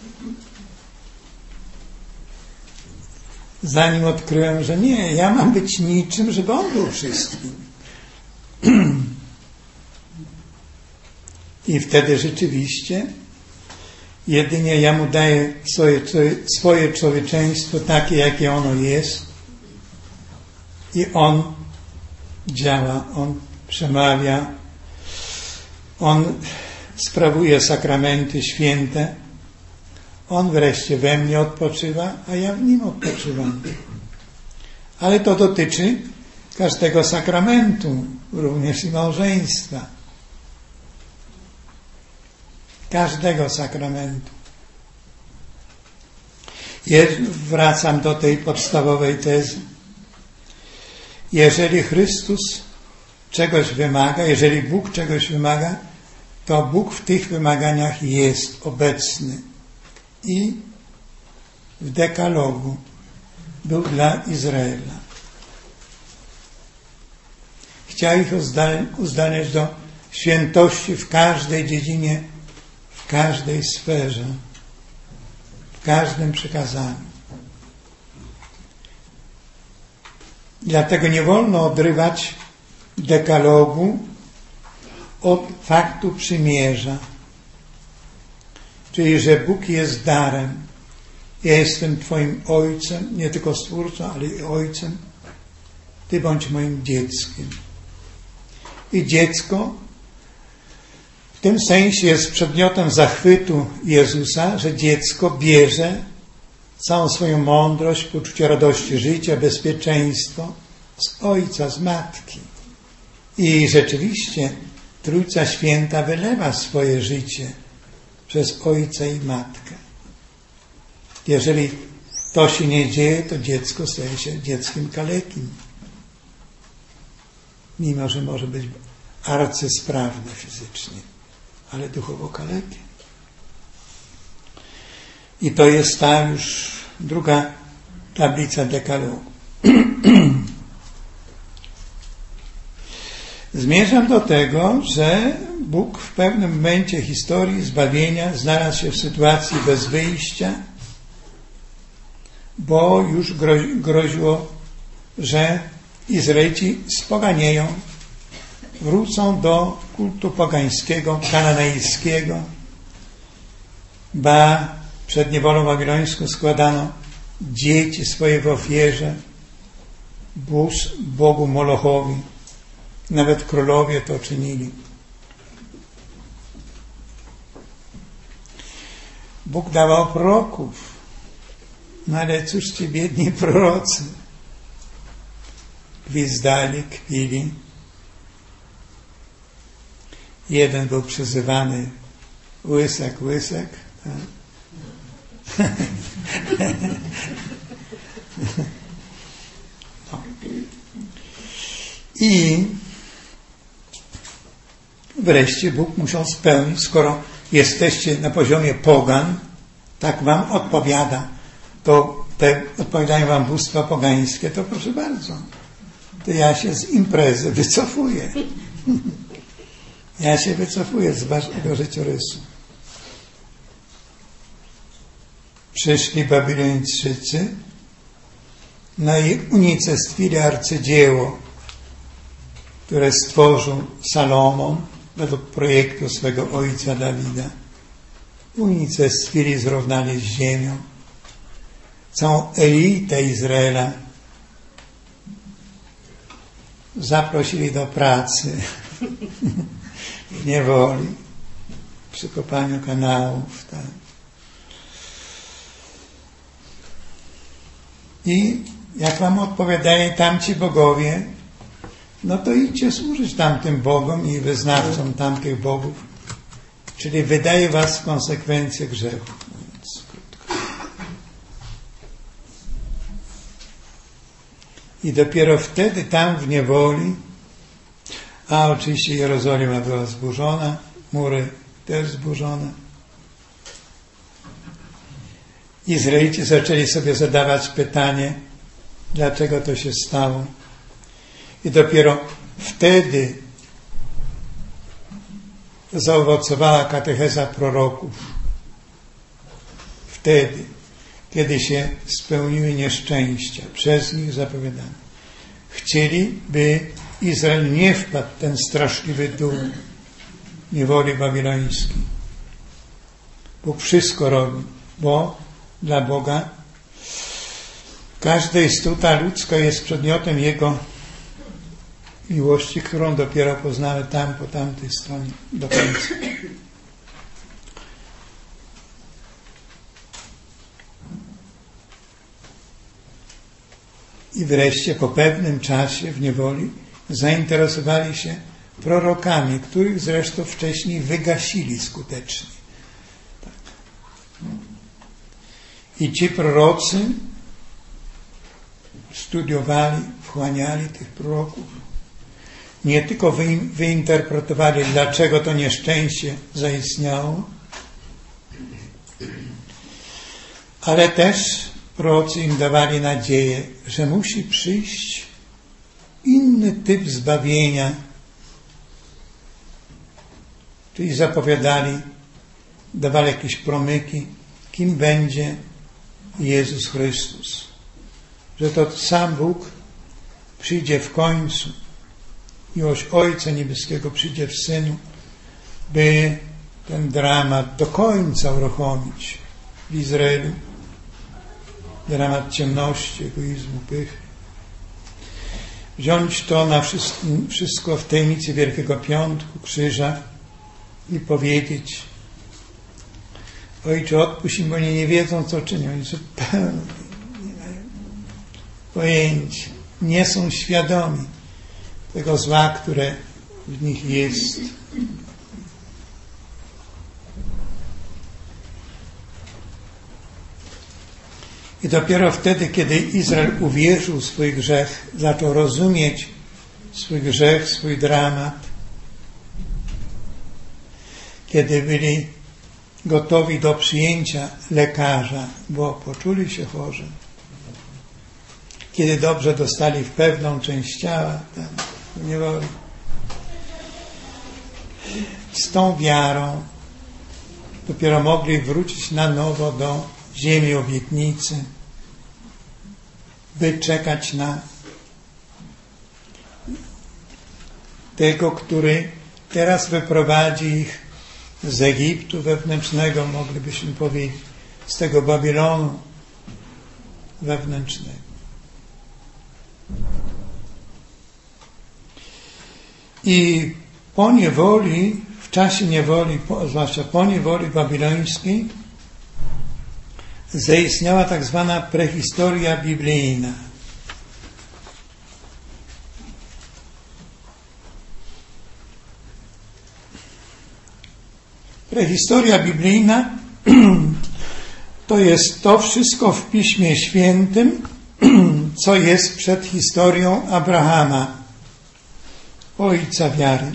Zanim odkryłem, że nie, ja mam być niczym, żeby On był wszystkim. I wtedy rzeczywiście jedynie ja Mu daję swoje, swoje człowieczeństwo takie, jakie ono jest, i On działa, On przemawia, On sprawuje sakramenty święte, On wreszcie we mnie odpoczywa, a ja w Nim odpoczywam. Ale to dotyczy każdego sakramentu, również i małżeństwa. Każdego sakramentu. I wracam do tej podstawowej tezy. Jeżeli Chrystus czegoś wymaga, jeżeli Bóg czegoś wymaga, to Bóg w tych wymaganiach jest obecny. I w dekalogu był dla Izraela. Chciał ich uzdalniać do świętości w każdej dziedzinie, w każdej sferze, w każdym przykazaniu. Dlatego nie wolno odrywać dekalogu od faktu przymierza. Czyli, że Bóg jest darem. Ja jestem Twoim Ojcem, nie tylko Stwórcą, ale i Ojcem. Ty bądź moim dzieckiem. I dziecko w tym sensie jest przedmiotem zachwytu Jezusa, że dziecko bierze całą swoją mądrość, poczucie radości życia, bezpieczeństwo z Ojca, z Matki. I rzeczywiście Trójca Święta wylewa swoje życie przez Ojca i Matkę. Jeżeli to się nie dzieje, to dziecko staje się dzieckiem kalekim. Mimo że może być arcysprawne fizycznie, ale duchowo kalekie. I to jest ta już druga tablica dekalogu. Zmierzam do tego, że Bóg w pewnym momencie historii zbawienia znalazł się w sytuacji bez wyjścia, bo już groziło, że Izraelici spoganieją, wrócą do kultu pogańskiego, kananejskiego, ba przed niewolą babilońską składano dzieci swoje w ofierze Bogu Molochowi. Nawet królowie to czynili. Bóg dawał proroków, no ale cóż ci biedni prorocy gwizdali, kpili. Jeden był przyzywany łysek, łysek. Tak? No. I wreszcie Bóg musiał spełnić, skoro jesteście na poziomie pogan, tak wam odpowiada, to te odpowiadają wam bóstwa pogańskie, to proszę bardzo, to ja się z imprezy wycofuję. Ja się wycofuję z waszego życiorysu. Przyszli Babilończycy, no i unicestwili arcydzieło, które stworzył Salomon według projektu swego ojca Dawida. Unicestwili, zrównali z ziemią. całą elitę Izraela zaprosili do pracy w niewoli, przy kopaniu kanałów. Tak. I jak wam odpowiadają tamci bogowie, no to idźcie służyć tamtym bogom i wyznawcom tamtych bogów, czyli wydaje was w konsekwencję grzechu. I dopiero wtedy tam w niewoli, a oczywiście Jerozolima była zburzona, mury też zburzone, Izraelici zaczęli sobie zadawać pytanie, dlaczego to się stało. I dopiero wtedy zaowocowała katecheza proroków. Wtedy, kiedy się spełniły nieszczęścia przez nich zapowiadane. Chcieli, by Izrael nie wpadł w ten straszliwy dół niewoli babilońskiej. Bóg wszystko robi, bo dla Boga każda istota ludzka jest przedmiotem Jego miłości, którą dopiero poznamy tam, po tamtej stronie do końca. I wreszcie po pewnym czasie w niewoli zainteresowali się prorokami, których zresztą wcześniej wygasili skutecznie. Tak. I ci prorocy studiowali, wchłaniali tych proroków. Nie tylko wyinterpretowali, dlaczego to nieszczęście zaistniało, ale też prorocy im dawali nadzieję, że musi przyjść inny typ zbawienia. Czyli zapowiadali, dawali jakieś promyki, kim będzie Jezus Chrystus. Że to sam Bóg przyjdzie w końcu, miłość Ojca Niebieskiego przyjdzie w Synu, by ten dramat do końca uruchomić w Izraelu. Dramat ciemności, egoizmu, pychy. Wziąć to na wszystko w tajemnicy Wielkiego Piątku, krzyża i powiedzieć: Ojcze, odpuść im, bo oni nie wiedzą, co czynią. Oni zupełnie nie mają pojęcia, nie są świadomi tego zła, które w nich jest. I dopiero wtedy, kiedy Izrael uwierzył w swój grzech, zaczął rozumieć swój grzech, swój dramat, kiedy byli gotowi do przyjęcia lekarza, bo poczuli się chorzy, kiedy dobrze dostali w pewną część ciała, tam w niewoli, z tą wiarą dopiero mogli wrócić na nowo do ziemi obietnicy, by czekać na tego, który teraz wyprowadzi ich z Egiptu wewnętrznego, moglibyśmy powiedzieć, z tego Babilonu wewnętrznego. I po niewoli, w czasie niewoli, zwłaszcza po niewoli babilońskiej, zaistniała tak zwana prehistoria biblijna. Prehistoria biblijna to jest to wszystko w Piśmie Świętym, co jest przed historią Abrahama, ojca wiary.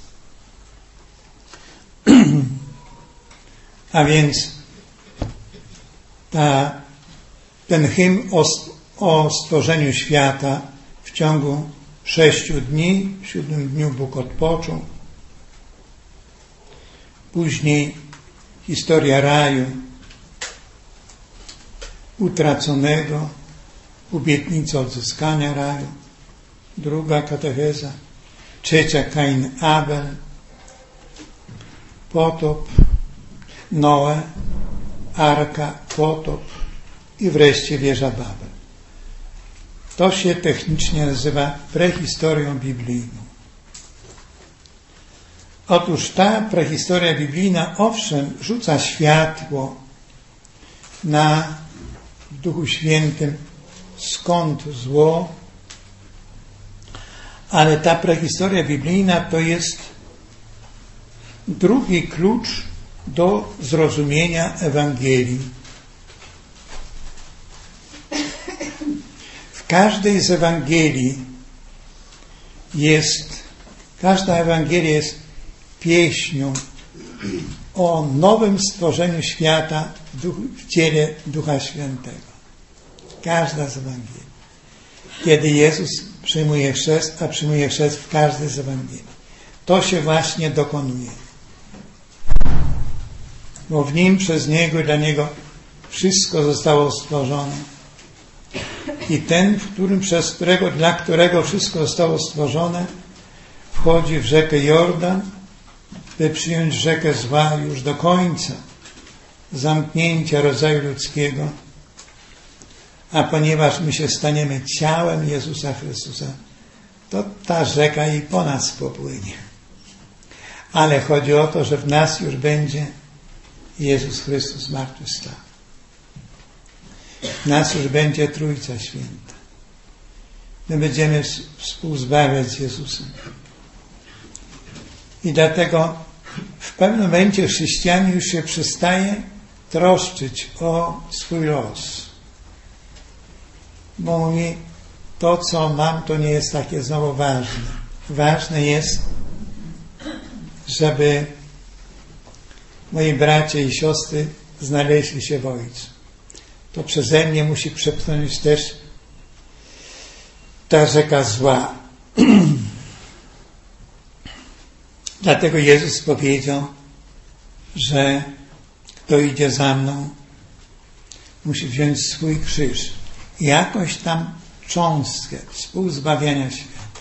A więc ta, ten hymn o, o stworzeniu świata w ciągu sześciu dni, w siódmym dniu Bóg odpoczął. Później historia raju utraconego, obietnica odzyskania raju. Druga katecheza. Trzecia Kain Abel. Potop, Noe, Arka, potop i wreszcie wieża Babel. To się technicznie nazywa prehistorią biblijną. Otóż ta prehistoria biblijna, owszem, rzuca światło na w Duchu Świętym skąd zło, ale ta prehistoria biblijna to jest drugi klucz do zrozumienia Ewangelii. W każdej z Ewangelii jest, każda Ewangelia jest pieśnią o nowym stworzeniu świata w, duchu, w ciele Ducha Świętego. Każda z Ewangelii. Kiedy Jezus przyjmuje chrzest, a przyjmuje chrzest w każdej z Ewangelii. To się właśnie dokonuje. Bo w Nim, przez Niego i dla Niego wszystko zostało stworzone. I ten, w którym, przez którego, dla którego wszystko zostało stworzone, wchodzi w rzekę Jordan, by przyjąć rzekę zła już do końca zamknięcia rodzaju ludzkiego. A ponieważ my się staniemy ciałem Jezusa Chrystusa, to ta rzeka i po nas popłynie. Ale chodzi o to, że w nas już będzie Jezus Chrystus zmartwychwstał. W nas już będzie Trójca Święta. My będziemy współzbawiać z Jezusem. I dlatego w pewnym momencie chrześcijanin już się przestaje troszczyć o swój los. Bo mówi, to co mam, to nie jest takie znowu ważne. Ważne jest, żeby moi bracia i siostry znaleźli się w Ojcu. To przeze mnie musi przepłynąć też ta rzeka zła. Dlatego Jezus powiedział, że kto idzie za mną, musi wziąć swój krzyż i jakąś tam cząstkę współzbawiania świata.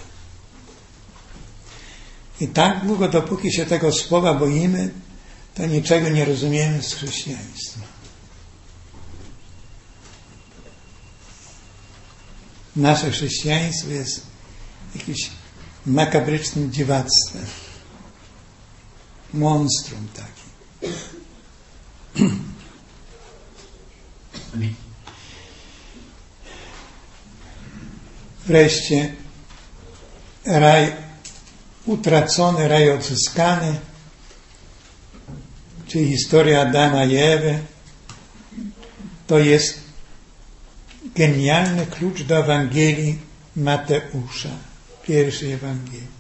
I tak długo, dopóki się tego słowa boimy, to niczego nie rozumiemy z chrześcijaństwa. Nasze chrześcijaństwo jest jakimś makabrycznym dziwactwem. Monstrum taki. Wreszcie raj utracony, raj odzyskany, czyli historia Adama i Ewy, to jest genialny klucz do Ewangelii Mateusza, pierwszej Ewangelii.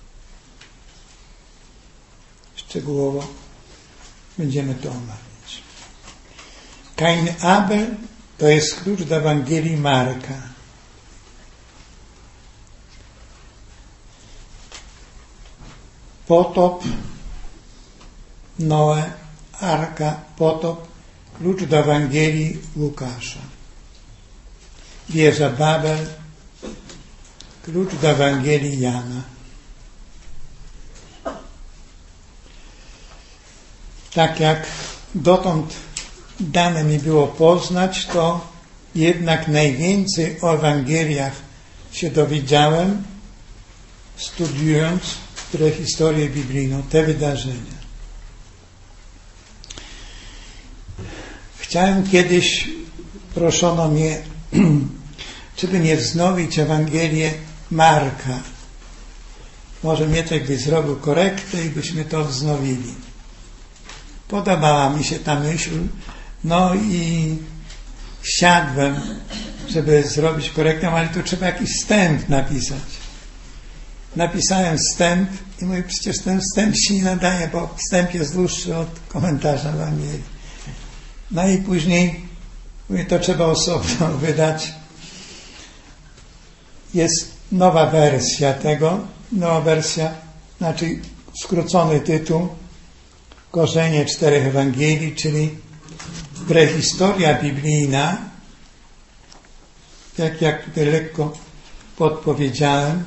Szczegółowo będziemy to omawiać. Kain Abel to jest klucz do Ewangelii Marka. Potop, Noe, Arka, potop, klucz do Ewangelii Łukasza. Wieża Babel, klucz do Ewangelii Jana. Tak jak dotąd dane mi było poznać, to jednak najwięcej o Ewangeliach się dowiedziałem, studiując tę historię biblijną, te wydarzenia. Chciałem kiedyś, proszono mnie, czy by nie wznowić Ewangelię Marka. Może Mieczek by zrobił korektę i byśmy to wznowili. Podobała mi się ta myśl, no i siadłem, żeby zrobić korektę, ale tu trzeba jakiś wstęp napisać. Napisałem wstęp i mówię, przecież ten wstęp się nie nadaje, bo wstęp jest dłuższy od komentarza Ewangelii. No i później mówię, to trzeba osobno wydać. Jest nowa wersja tego, nowa wersja, znaczy skrócony tytuł, Korzenie czterech Ewangelii, czyli prehistoria biblijna, tak jak tutaj lekko podpowiedziałem,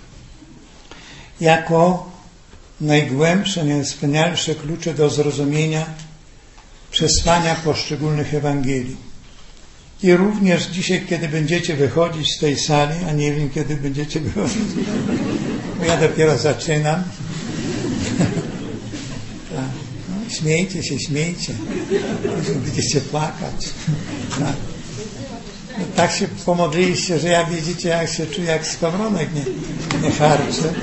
jako najgłębsze, najwspanialsze klucze do zrozumienia przesłania poszczególnych Ewangelii. I również dzisiaj, kiedy będziecie wychodzić z tej sali, a nie wiem, kiedy będziecie wychodzić, bo ja dopiero zaczynam. No, śmiejcie się, śmiejcie. Później będziecie płakać. Tak. No, tak się pomodliliście, że jak widzicie, jak się czuję, jak skowronek nie, nie harczy.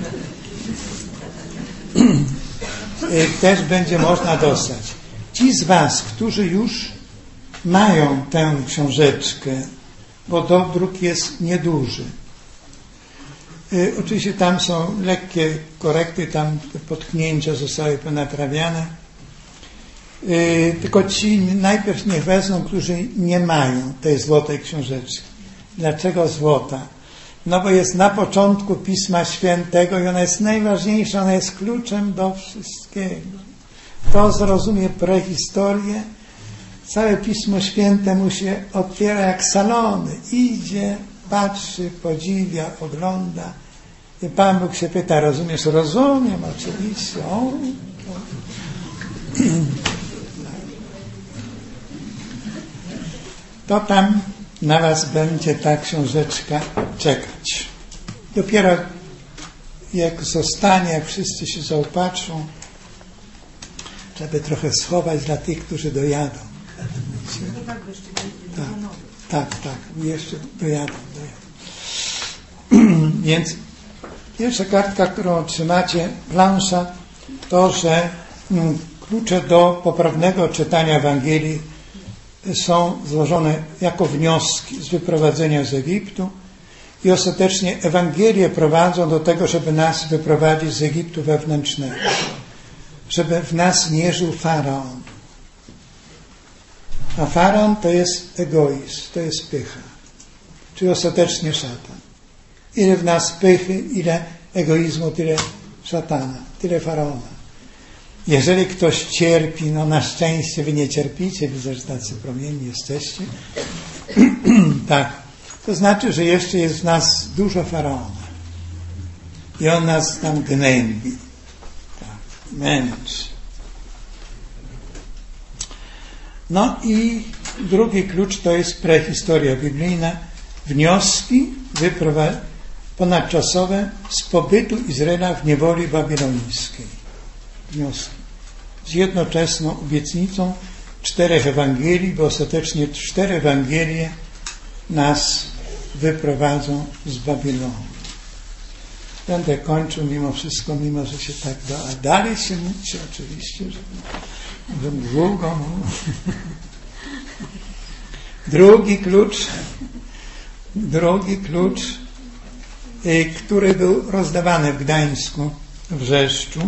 Też będzie można dostać. Ci z was, którzy już mają tę książeczkę, bo dodruk jest nieduży. Yy, oczywiście tam są lekkie korekty, tam te potknięcia zostały ponaprawiane. Yy, tylko ci najpierw niech wezmą, którzy nie mają tej złotej książeczki. Dlaczego złota? No bo jest na początku Pisma Świętego i ona jest najważniejsza, ona jest kluczem do wszystkiego. Kto zrozumie prehistorię, całe Pismo Święte mu się otwiera jak salony. Idzie, patrzy, podziwia, ogląda. I Pan Bóg się pyta, rozumiesz? Rozumiem, oczywiście. O, to tam na was będzie ta książeczka czekać. Dopiero jak zostanie, jak wszyscy się zaopatrzą, trzeba by trochę schować dla tych, którzy dojadą. Tak, tak, tak. Jeszcze dojadą. dojadą. Więc pierwsza kartka, którą otrzymacie, plansza, to, że klucze do poprawnego czytania Ewangelii są złożone jako wnioski z wyprowadzenia z Egiptu i ostatecznie Ewangelie prowadzą do tego, żeby nas wyprowadzić z Egiptu wewnętrznego. Żeby w nas nie żył faraon. A faraon to jest egoizm, to jest pycha. Czyli ostatecznie szatan. Ile w nas pychy, ile egoizmu, tyle szatana, tyle faraona. Jeżeli ktoś cierpi, no na szczęście wy nie cierpicie, widzę, że tacy promienni jesteście. Tak. To znaczy, że jeszcze jest w nas dużo faraona. I on nas tam gnębi. Tak. Męczy. No i drugi klucz to jest prehistoria biblijna. Wnioski wyprowa- ponadczasowe z pobytu Izraela w niewoli babilońskiej. Wnioski. Z jednoczesną obietnicą czterech Ewangelii, bo ostatecznie cztery Ewangelie nas wyprowadzą z Babilonu. Będę kończył mimo wszystko, mimo że się tak da. A dalej się módlcie oczywiście, że długo. No. Drugi klucz, drugi klucz, który był rozdawany w Gdańsku, w Rzeszczu.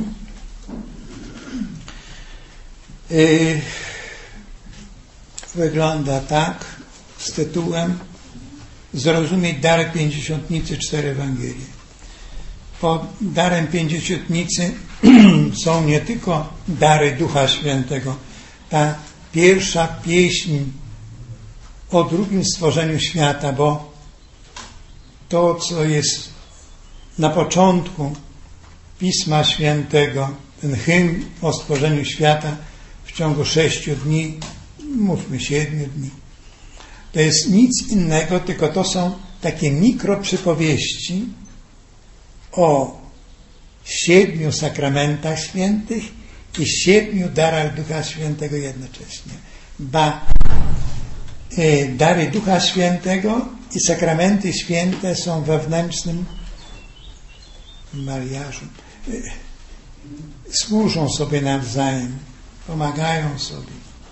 Wygląda tak, z tytułem Zrozumieć dar Pięćdziesiątnicy, cztery Ewangelie. Pod darem Pięćdziesiątnicy są nie tylko dary Ducha Świętego. Ta pierwsza pieśń o drugim stworzeniu świata, bo to, co jest na początku Pisma Świętego, ten hymn o stworzeniu świata w ciągu sześciu dni, mówmy siedmiu dni, to jest nic innego, tylko to są takie mikroprzypowieści o siedmiu sakramentach świętych i siedmiu darach Ducha Świętego jednocześnie. Ba, y, dary Ducha Świętego i sakramenty święte są wewnętrznym mariażu. Y, służą sobie nawzajem, pomagają sobie.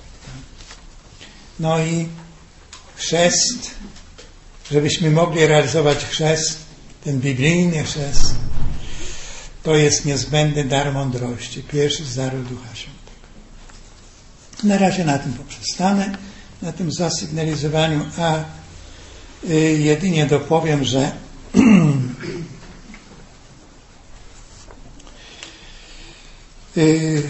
No i chrzest, żebyśmy mogli realizować chrzest, ten biblijny chrzest, to jest niezbędny dar mądrości. Pierwszy z daru Ducha Świętego. Na razie na tym poprzestanę, na tym zasygnalizowaniu, a y, jedynie dopowiem, że y,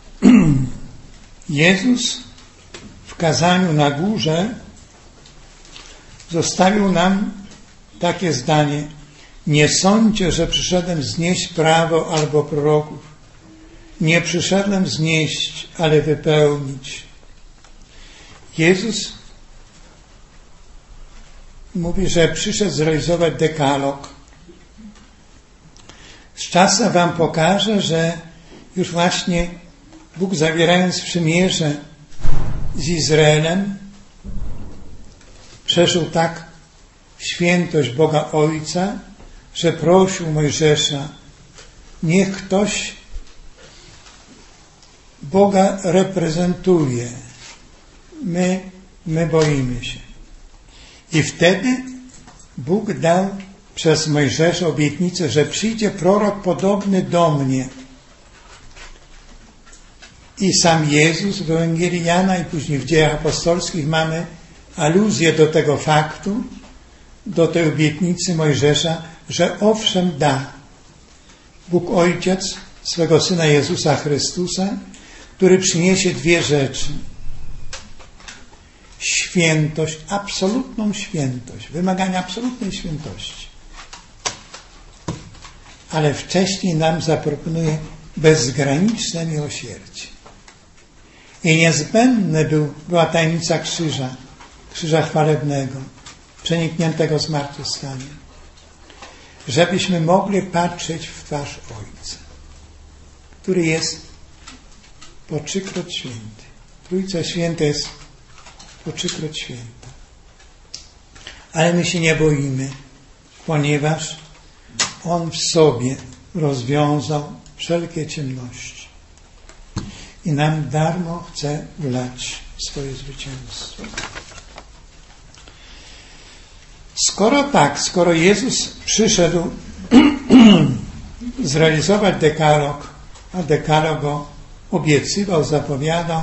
Jezus w kazaniu na górze zostawił nam takie zdanie: nie sądźcie, że przyszedłem znieść prawo albo proroków. Nie przyszedłem znieść, ale wypełnić. Jezus mówi, że przyszedł zrealizować dekalog. Z czasem wam pokażę, że już właśnie Bóg, zawierając przymierze z Izraelem, przeżył tak świętość Boga Ojca, że prosił Mojżesza, niech ktoś Boga reprezentuje. My, my boimy się. I wtedy Bóg dał przez Mojżesza obietnicę, że przyjdzie prorok podobny do mnie. I sam Jezus w Ewangelii Jana i później w Dziejach Apostolskich mamy aluzję do tego faktu, do tej obietnicy Mojżesza, że owszem da Bóg Ojciec swego Syna Jezusa Chrystusa, który przyniesie dwie rzeczy. Świętość, absolutną świętość, wymagania absolutnej świętości. Ale wcześniej nam zaproponuje bezgraniczne miłosierdzie. I niezbędna był, była tajemnica krzyża, krzyża chwalebnego, przenikniętego zmartwychwstaniem, żebyśmy mogli patrzeć w twarz Ojca, który jest po trzykroć święty. Trójca Święta jest po trzykroć święta. Ale my się nie boimy, ponieważ On w sobie rozwiązał wszelkie ciemności i nam darmo chce wlać swoje zwycięstwo. Skoro tak, skoro Jezus przyszedł zrealizować dekalog, a dekalog go obiecywał, zapowiadał,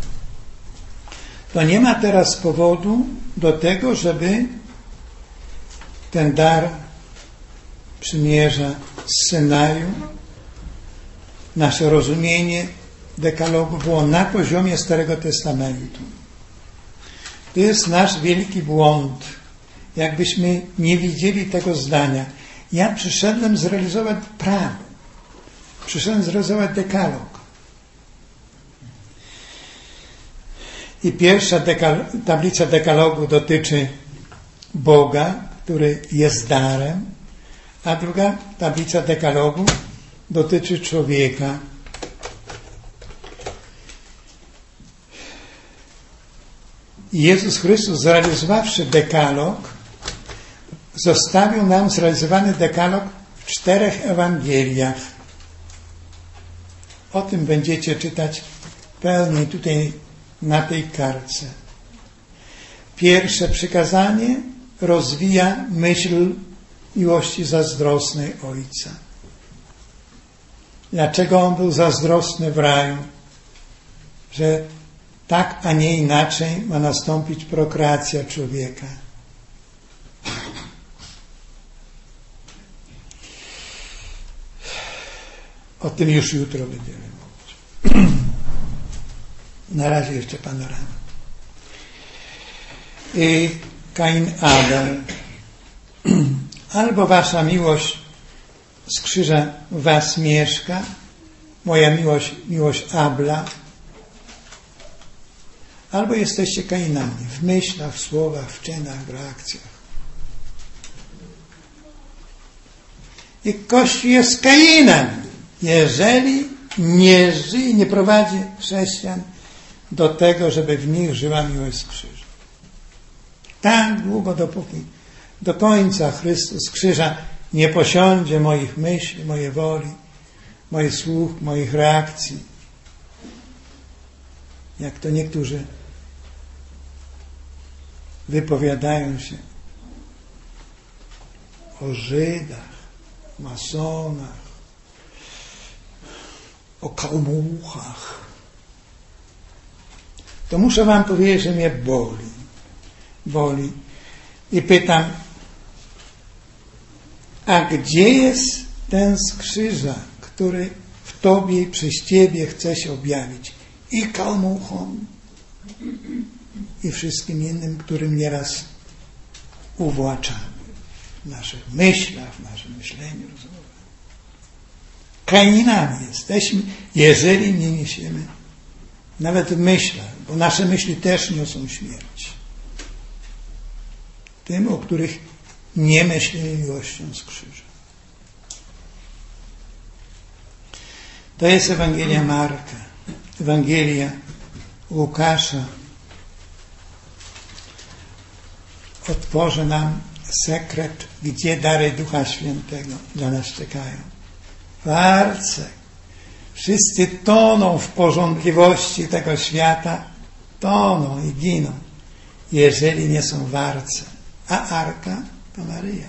to nie ma teraz powodu do tego, żeby ten dar przymierza z Synaju, nasze rozumienie dekalogu było na poziomie Starego Testamentu. To jest nasz wielki błąd. Jakbyśmy nie widzieli tego zdania. Ja przyszedłem zrealizować prawo. Przyszedłem zrealizować dekalog. I pierwsza dekal- tablica dekalogu dotyczy Boga, który jest darem, a druga tablica dekalogu dotyczy człowieka. Jezus Chrystus, zrealizowawszy dekalog, zostawił nam zrealizowany dekalog w czterech Ewangeliach. O tym będziecie czytać pełniej tutaj na tej kartce. Pierwsze przykazanie rozwija myśl miłości zazdrosnej Ojca. Dlaczego On był zazdrosny w raju? Że tak, a nie inaczej ma nastąpić prokreacja człowieka. O tym już jutro będziemy mówić. Na razie jeszcze panorama. I Kain Abel. Albo wasza miłość z krzyża w was mieszka, moja miłość, miłość Abla, albo jesteście Kainami w myślach, w słowach, w czynach, w reakcjach. I Kościół jest Kainem, jeżeli nie żyje, nie prowadzi chrześcijan do tego, żeby w nich żyła miłość z krzyża. Tak długo, dopóki do końca Chrystus z krzyża nie posiądzie moich myśli, mojej woli, moich słów, moich reakcji. Jak to niektórzy wypowiadają się o Żydach, masonach, o kałmuchach, to muszę wam powiedzieć, że mnie boli. Boli. I pytam, a gdzie jest ten z krzyża, który w tobie i przez ciebie chce się objawić? I kałmuchom, i wszystkim innym, którym nieraz uwłaczamy w naszych myślach, w naszym myśleniu. Kainami jesteśmy, jeżeli nie niesiemy nawet w myślach, bo nasze myśli też niosą śmierć. tym, o których nie myślimy miłością z krzyża. To jest Ewangelia Marka. Ewangelia Łukasza otworzy nam sekret, gdzie dary Ducha Świętego dla nas czekają. W arce. Wszyscy toną w pożądliwości tego świata, toną i giną, jeżeli nie są w arce. A arka to Maryja.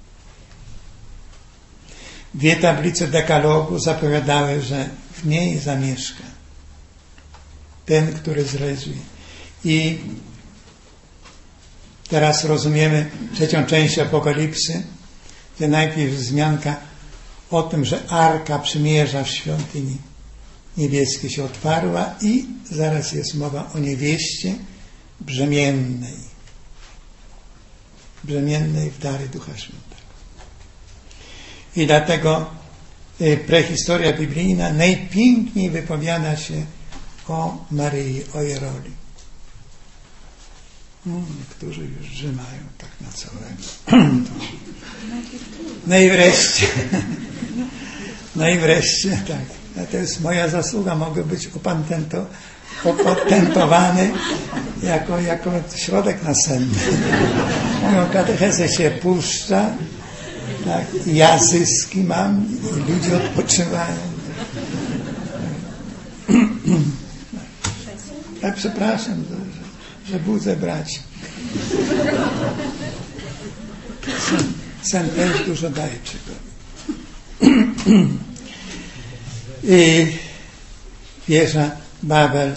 Dwie tablice dekalogu zapowiadały, że w niej zamieszka ten, który zrealizuje. I teraz rozumiemy trzecią część Apokalipsy, gdzie najpierw wzmianka o tym, że Arka Przymierza w świątyni niebieskiej się otwarła i zaraz jest mowa o niewieście brzemiennej. Brzemiennej w dary Ducha Świętego. I dlatego prehistoria biblijna najpiękniej wypowiada się o Maryi, o jej roli. No, niektórzy już drzymają tak na całego. No i wreszcie, no i wreszcie, tak, to jest moja zasługa, mogę być opatento, opatentowany jako, jako środek nasenny. Moją katechezę się puszcza, tak, ja zyski mam i ludzie odpoczywają. Tak, przepraszam, że, że budzę braci. Sen, sen też dużo daje przykład. I wieża Babel.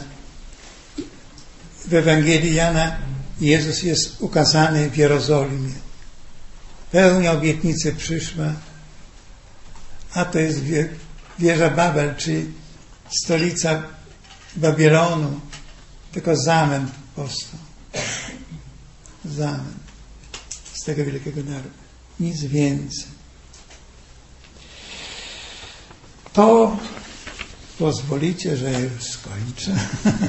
W Ewangelii Jana Jezus jest ukazany w Jerozolimie. Pełnia obietnicy przyszła, a to jest wieża Babel, czyli stolica Babilonu, tylko zamęt powstał. Zamęt z tego wielkiego narodu. Nic więcej. To pozwolicie, że już skończę.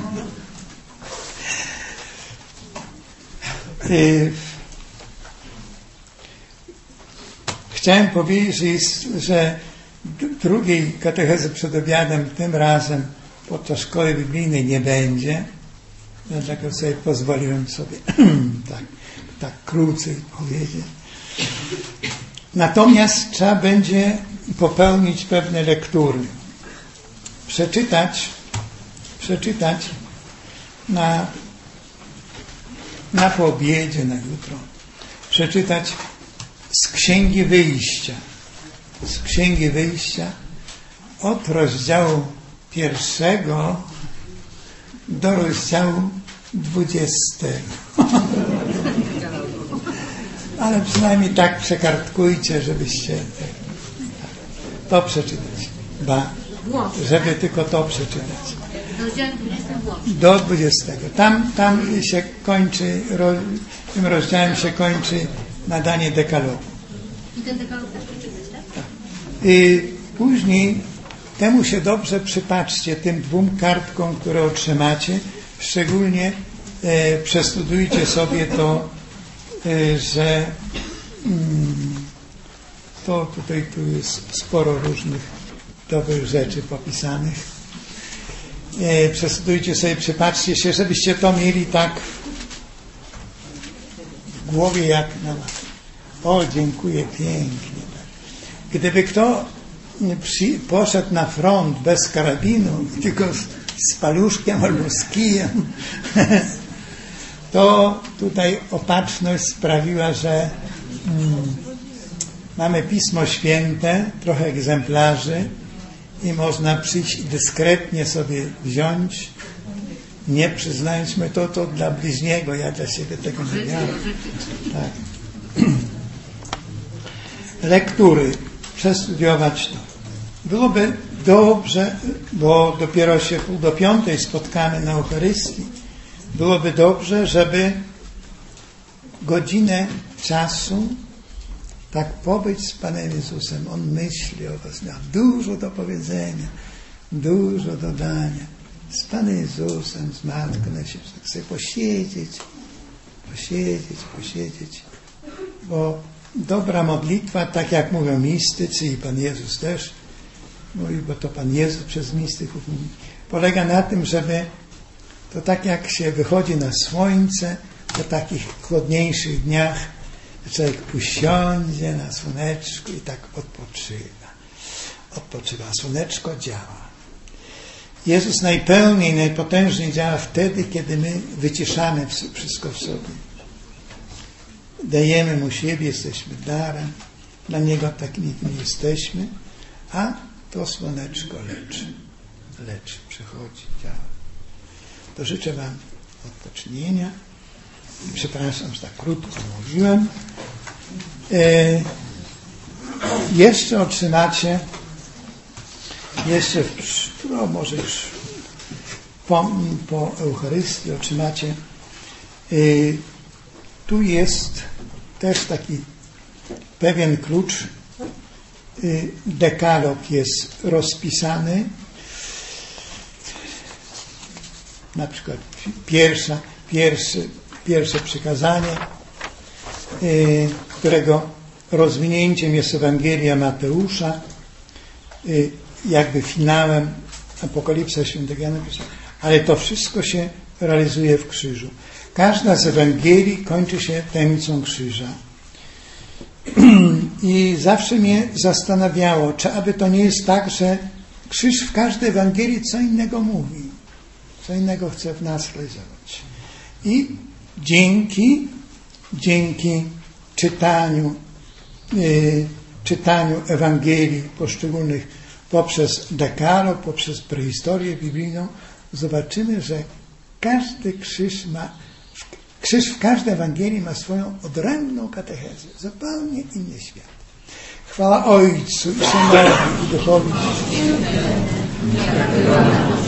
Chciałem powiedzieć, że, jest, że drugiej katechezy przed obiadem tym razem podczas szkoły biblijnej nie będzie. Dlatego sobie pozwoliłem sobie tak, tak krócej powiedzieć. Natomiast trzeba będzie popełnić pewne lektury. Przeczytać, przeczytać na, na poobiedzie, na jutro. Przeczytać z Księgi Wyjścia. Z Księgi Wyjścia od rozdziału pierwszego do rozdziału dwudziestego. Ale przynajmniej tak przekartkujcie, żebyście to przeczytać. Ba, żeby tylko to przeczytać. Do dwudziestego. Tam, tam się kończy, tym rozdziałem się kończy nadanie dekalogu. I ten dekalog też przeczytać, tak? Tak. I później temu się dobrze przypatrzcie, tym dwóm kartkom, które otrzymacie. Szczególnie e, przestudujcie sobie to, e, że mm, to tutaj tu jest sporo różnych dobrych rzeczy popisanych. E, przestudujcie sobie, przypatrzcie się, żebyście to mieli tak w głowie jak na... O, dziękuję pięknie. Gdyby kto przy, poszedł na front bez karabinu, tylko z, z paluszkiem albo z kijem, to tutaj opatrzność sprawiła, że mm, mamy Pismo Święte, trochę egzemplarzy i można przyjść i dyskretnie sobie wziąć, nie przyznając my to, to dla bliźniego, ja dla siebie tego nie miałem. Tak. Lektury, przestudiować to. Byłoby dobrze, bo dopiero się pół do piątej spotkamy na Eucharystii, byłoby dobrze, żeby godzinę czasu tak pobyć z Panem Jezusem. On myśli o was, ma dużo do powiedzenia, dużo do dania. Z Panem Jezusem, z Matką, na się tak sobie posiedzieć, posiedzieć, posiedzieć. Bo dobra modlitwa, tak jak mówią mistycy i Pan Jezus też mówi, bo to Pan Jezus przez mistyków mówi, polega na tym, żeby to tak jak się wychodzi na słońce po takich chłodniejszych dniach, człowiek usiądzie na słoneczku i tak odpoczywa. Odpoczywa. Słoneczko działa. Jezus najpełniej, najpotężniej działa wtedy, kiedy my wyciszamy wszystko w sobie. Dajemy Mu siebie, jesteśmy darem. Dla Niego takimi nie jesteśmy, a to słoneczko leczy. Leczy, przychodzi, działa. To życzę Wam odpocznienia. Przepraszam, że tak krótko mówiłem. E, jeszcze otrzymacie, jeszcze no, może już po, po Eucharystii otrzymacie. E, tu jest też taki pewien klucz. E, dekalog jest rozpisany. Na przykład pierwsza, pierwszy, pierwsze przykazanie, y, którego rozwinięciem jest Ewangelia Mateusza, y, jakby finałem Apokalipsa Świętego Jana, ale to wszystko się realizuje w krzyżu. Każda z Ewangelii kończy się tajemnicą krzyża. I zawsze mnie zastanawiało, czy aby to nie jest tak, że krzyż w każdej Ewangelii co innego mówi. Co innego chce w nas realizować. I dzięki, dzięki czytaniu, yy, czytaniu Ewangelii poszczególnych poprzez dekalog, poprzez prehistorię biblijną, zobaczymy, że każdy krzyż ma, krzyż w każdej Ewangelii ma swoją odrębną katechezę. Zupełnie inny świat. Chwała Ojcu i Synowi i Duchowi.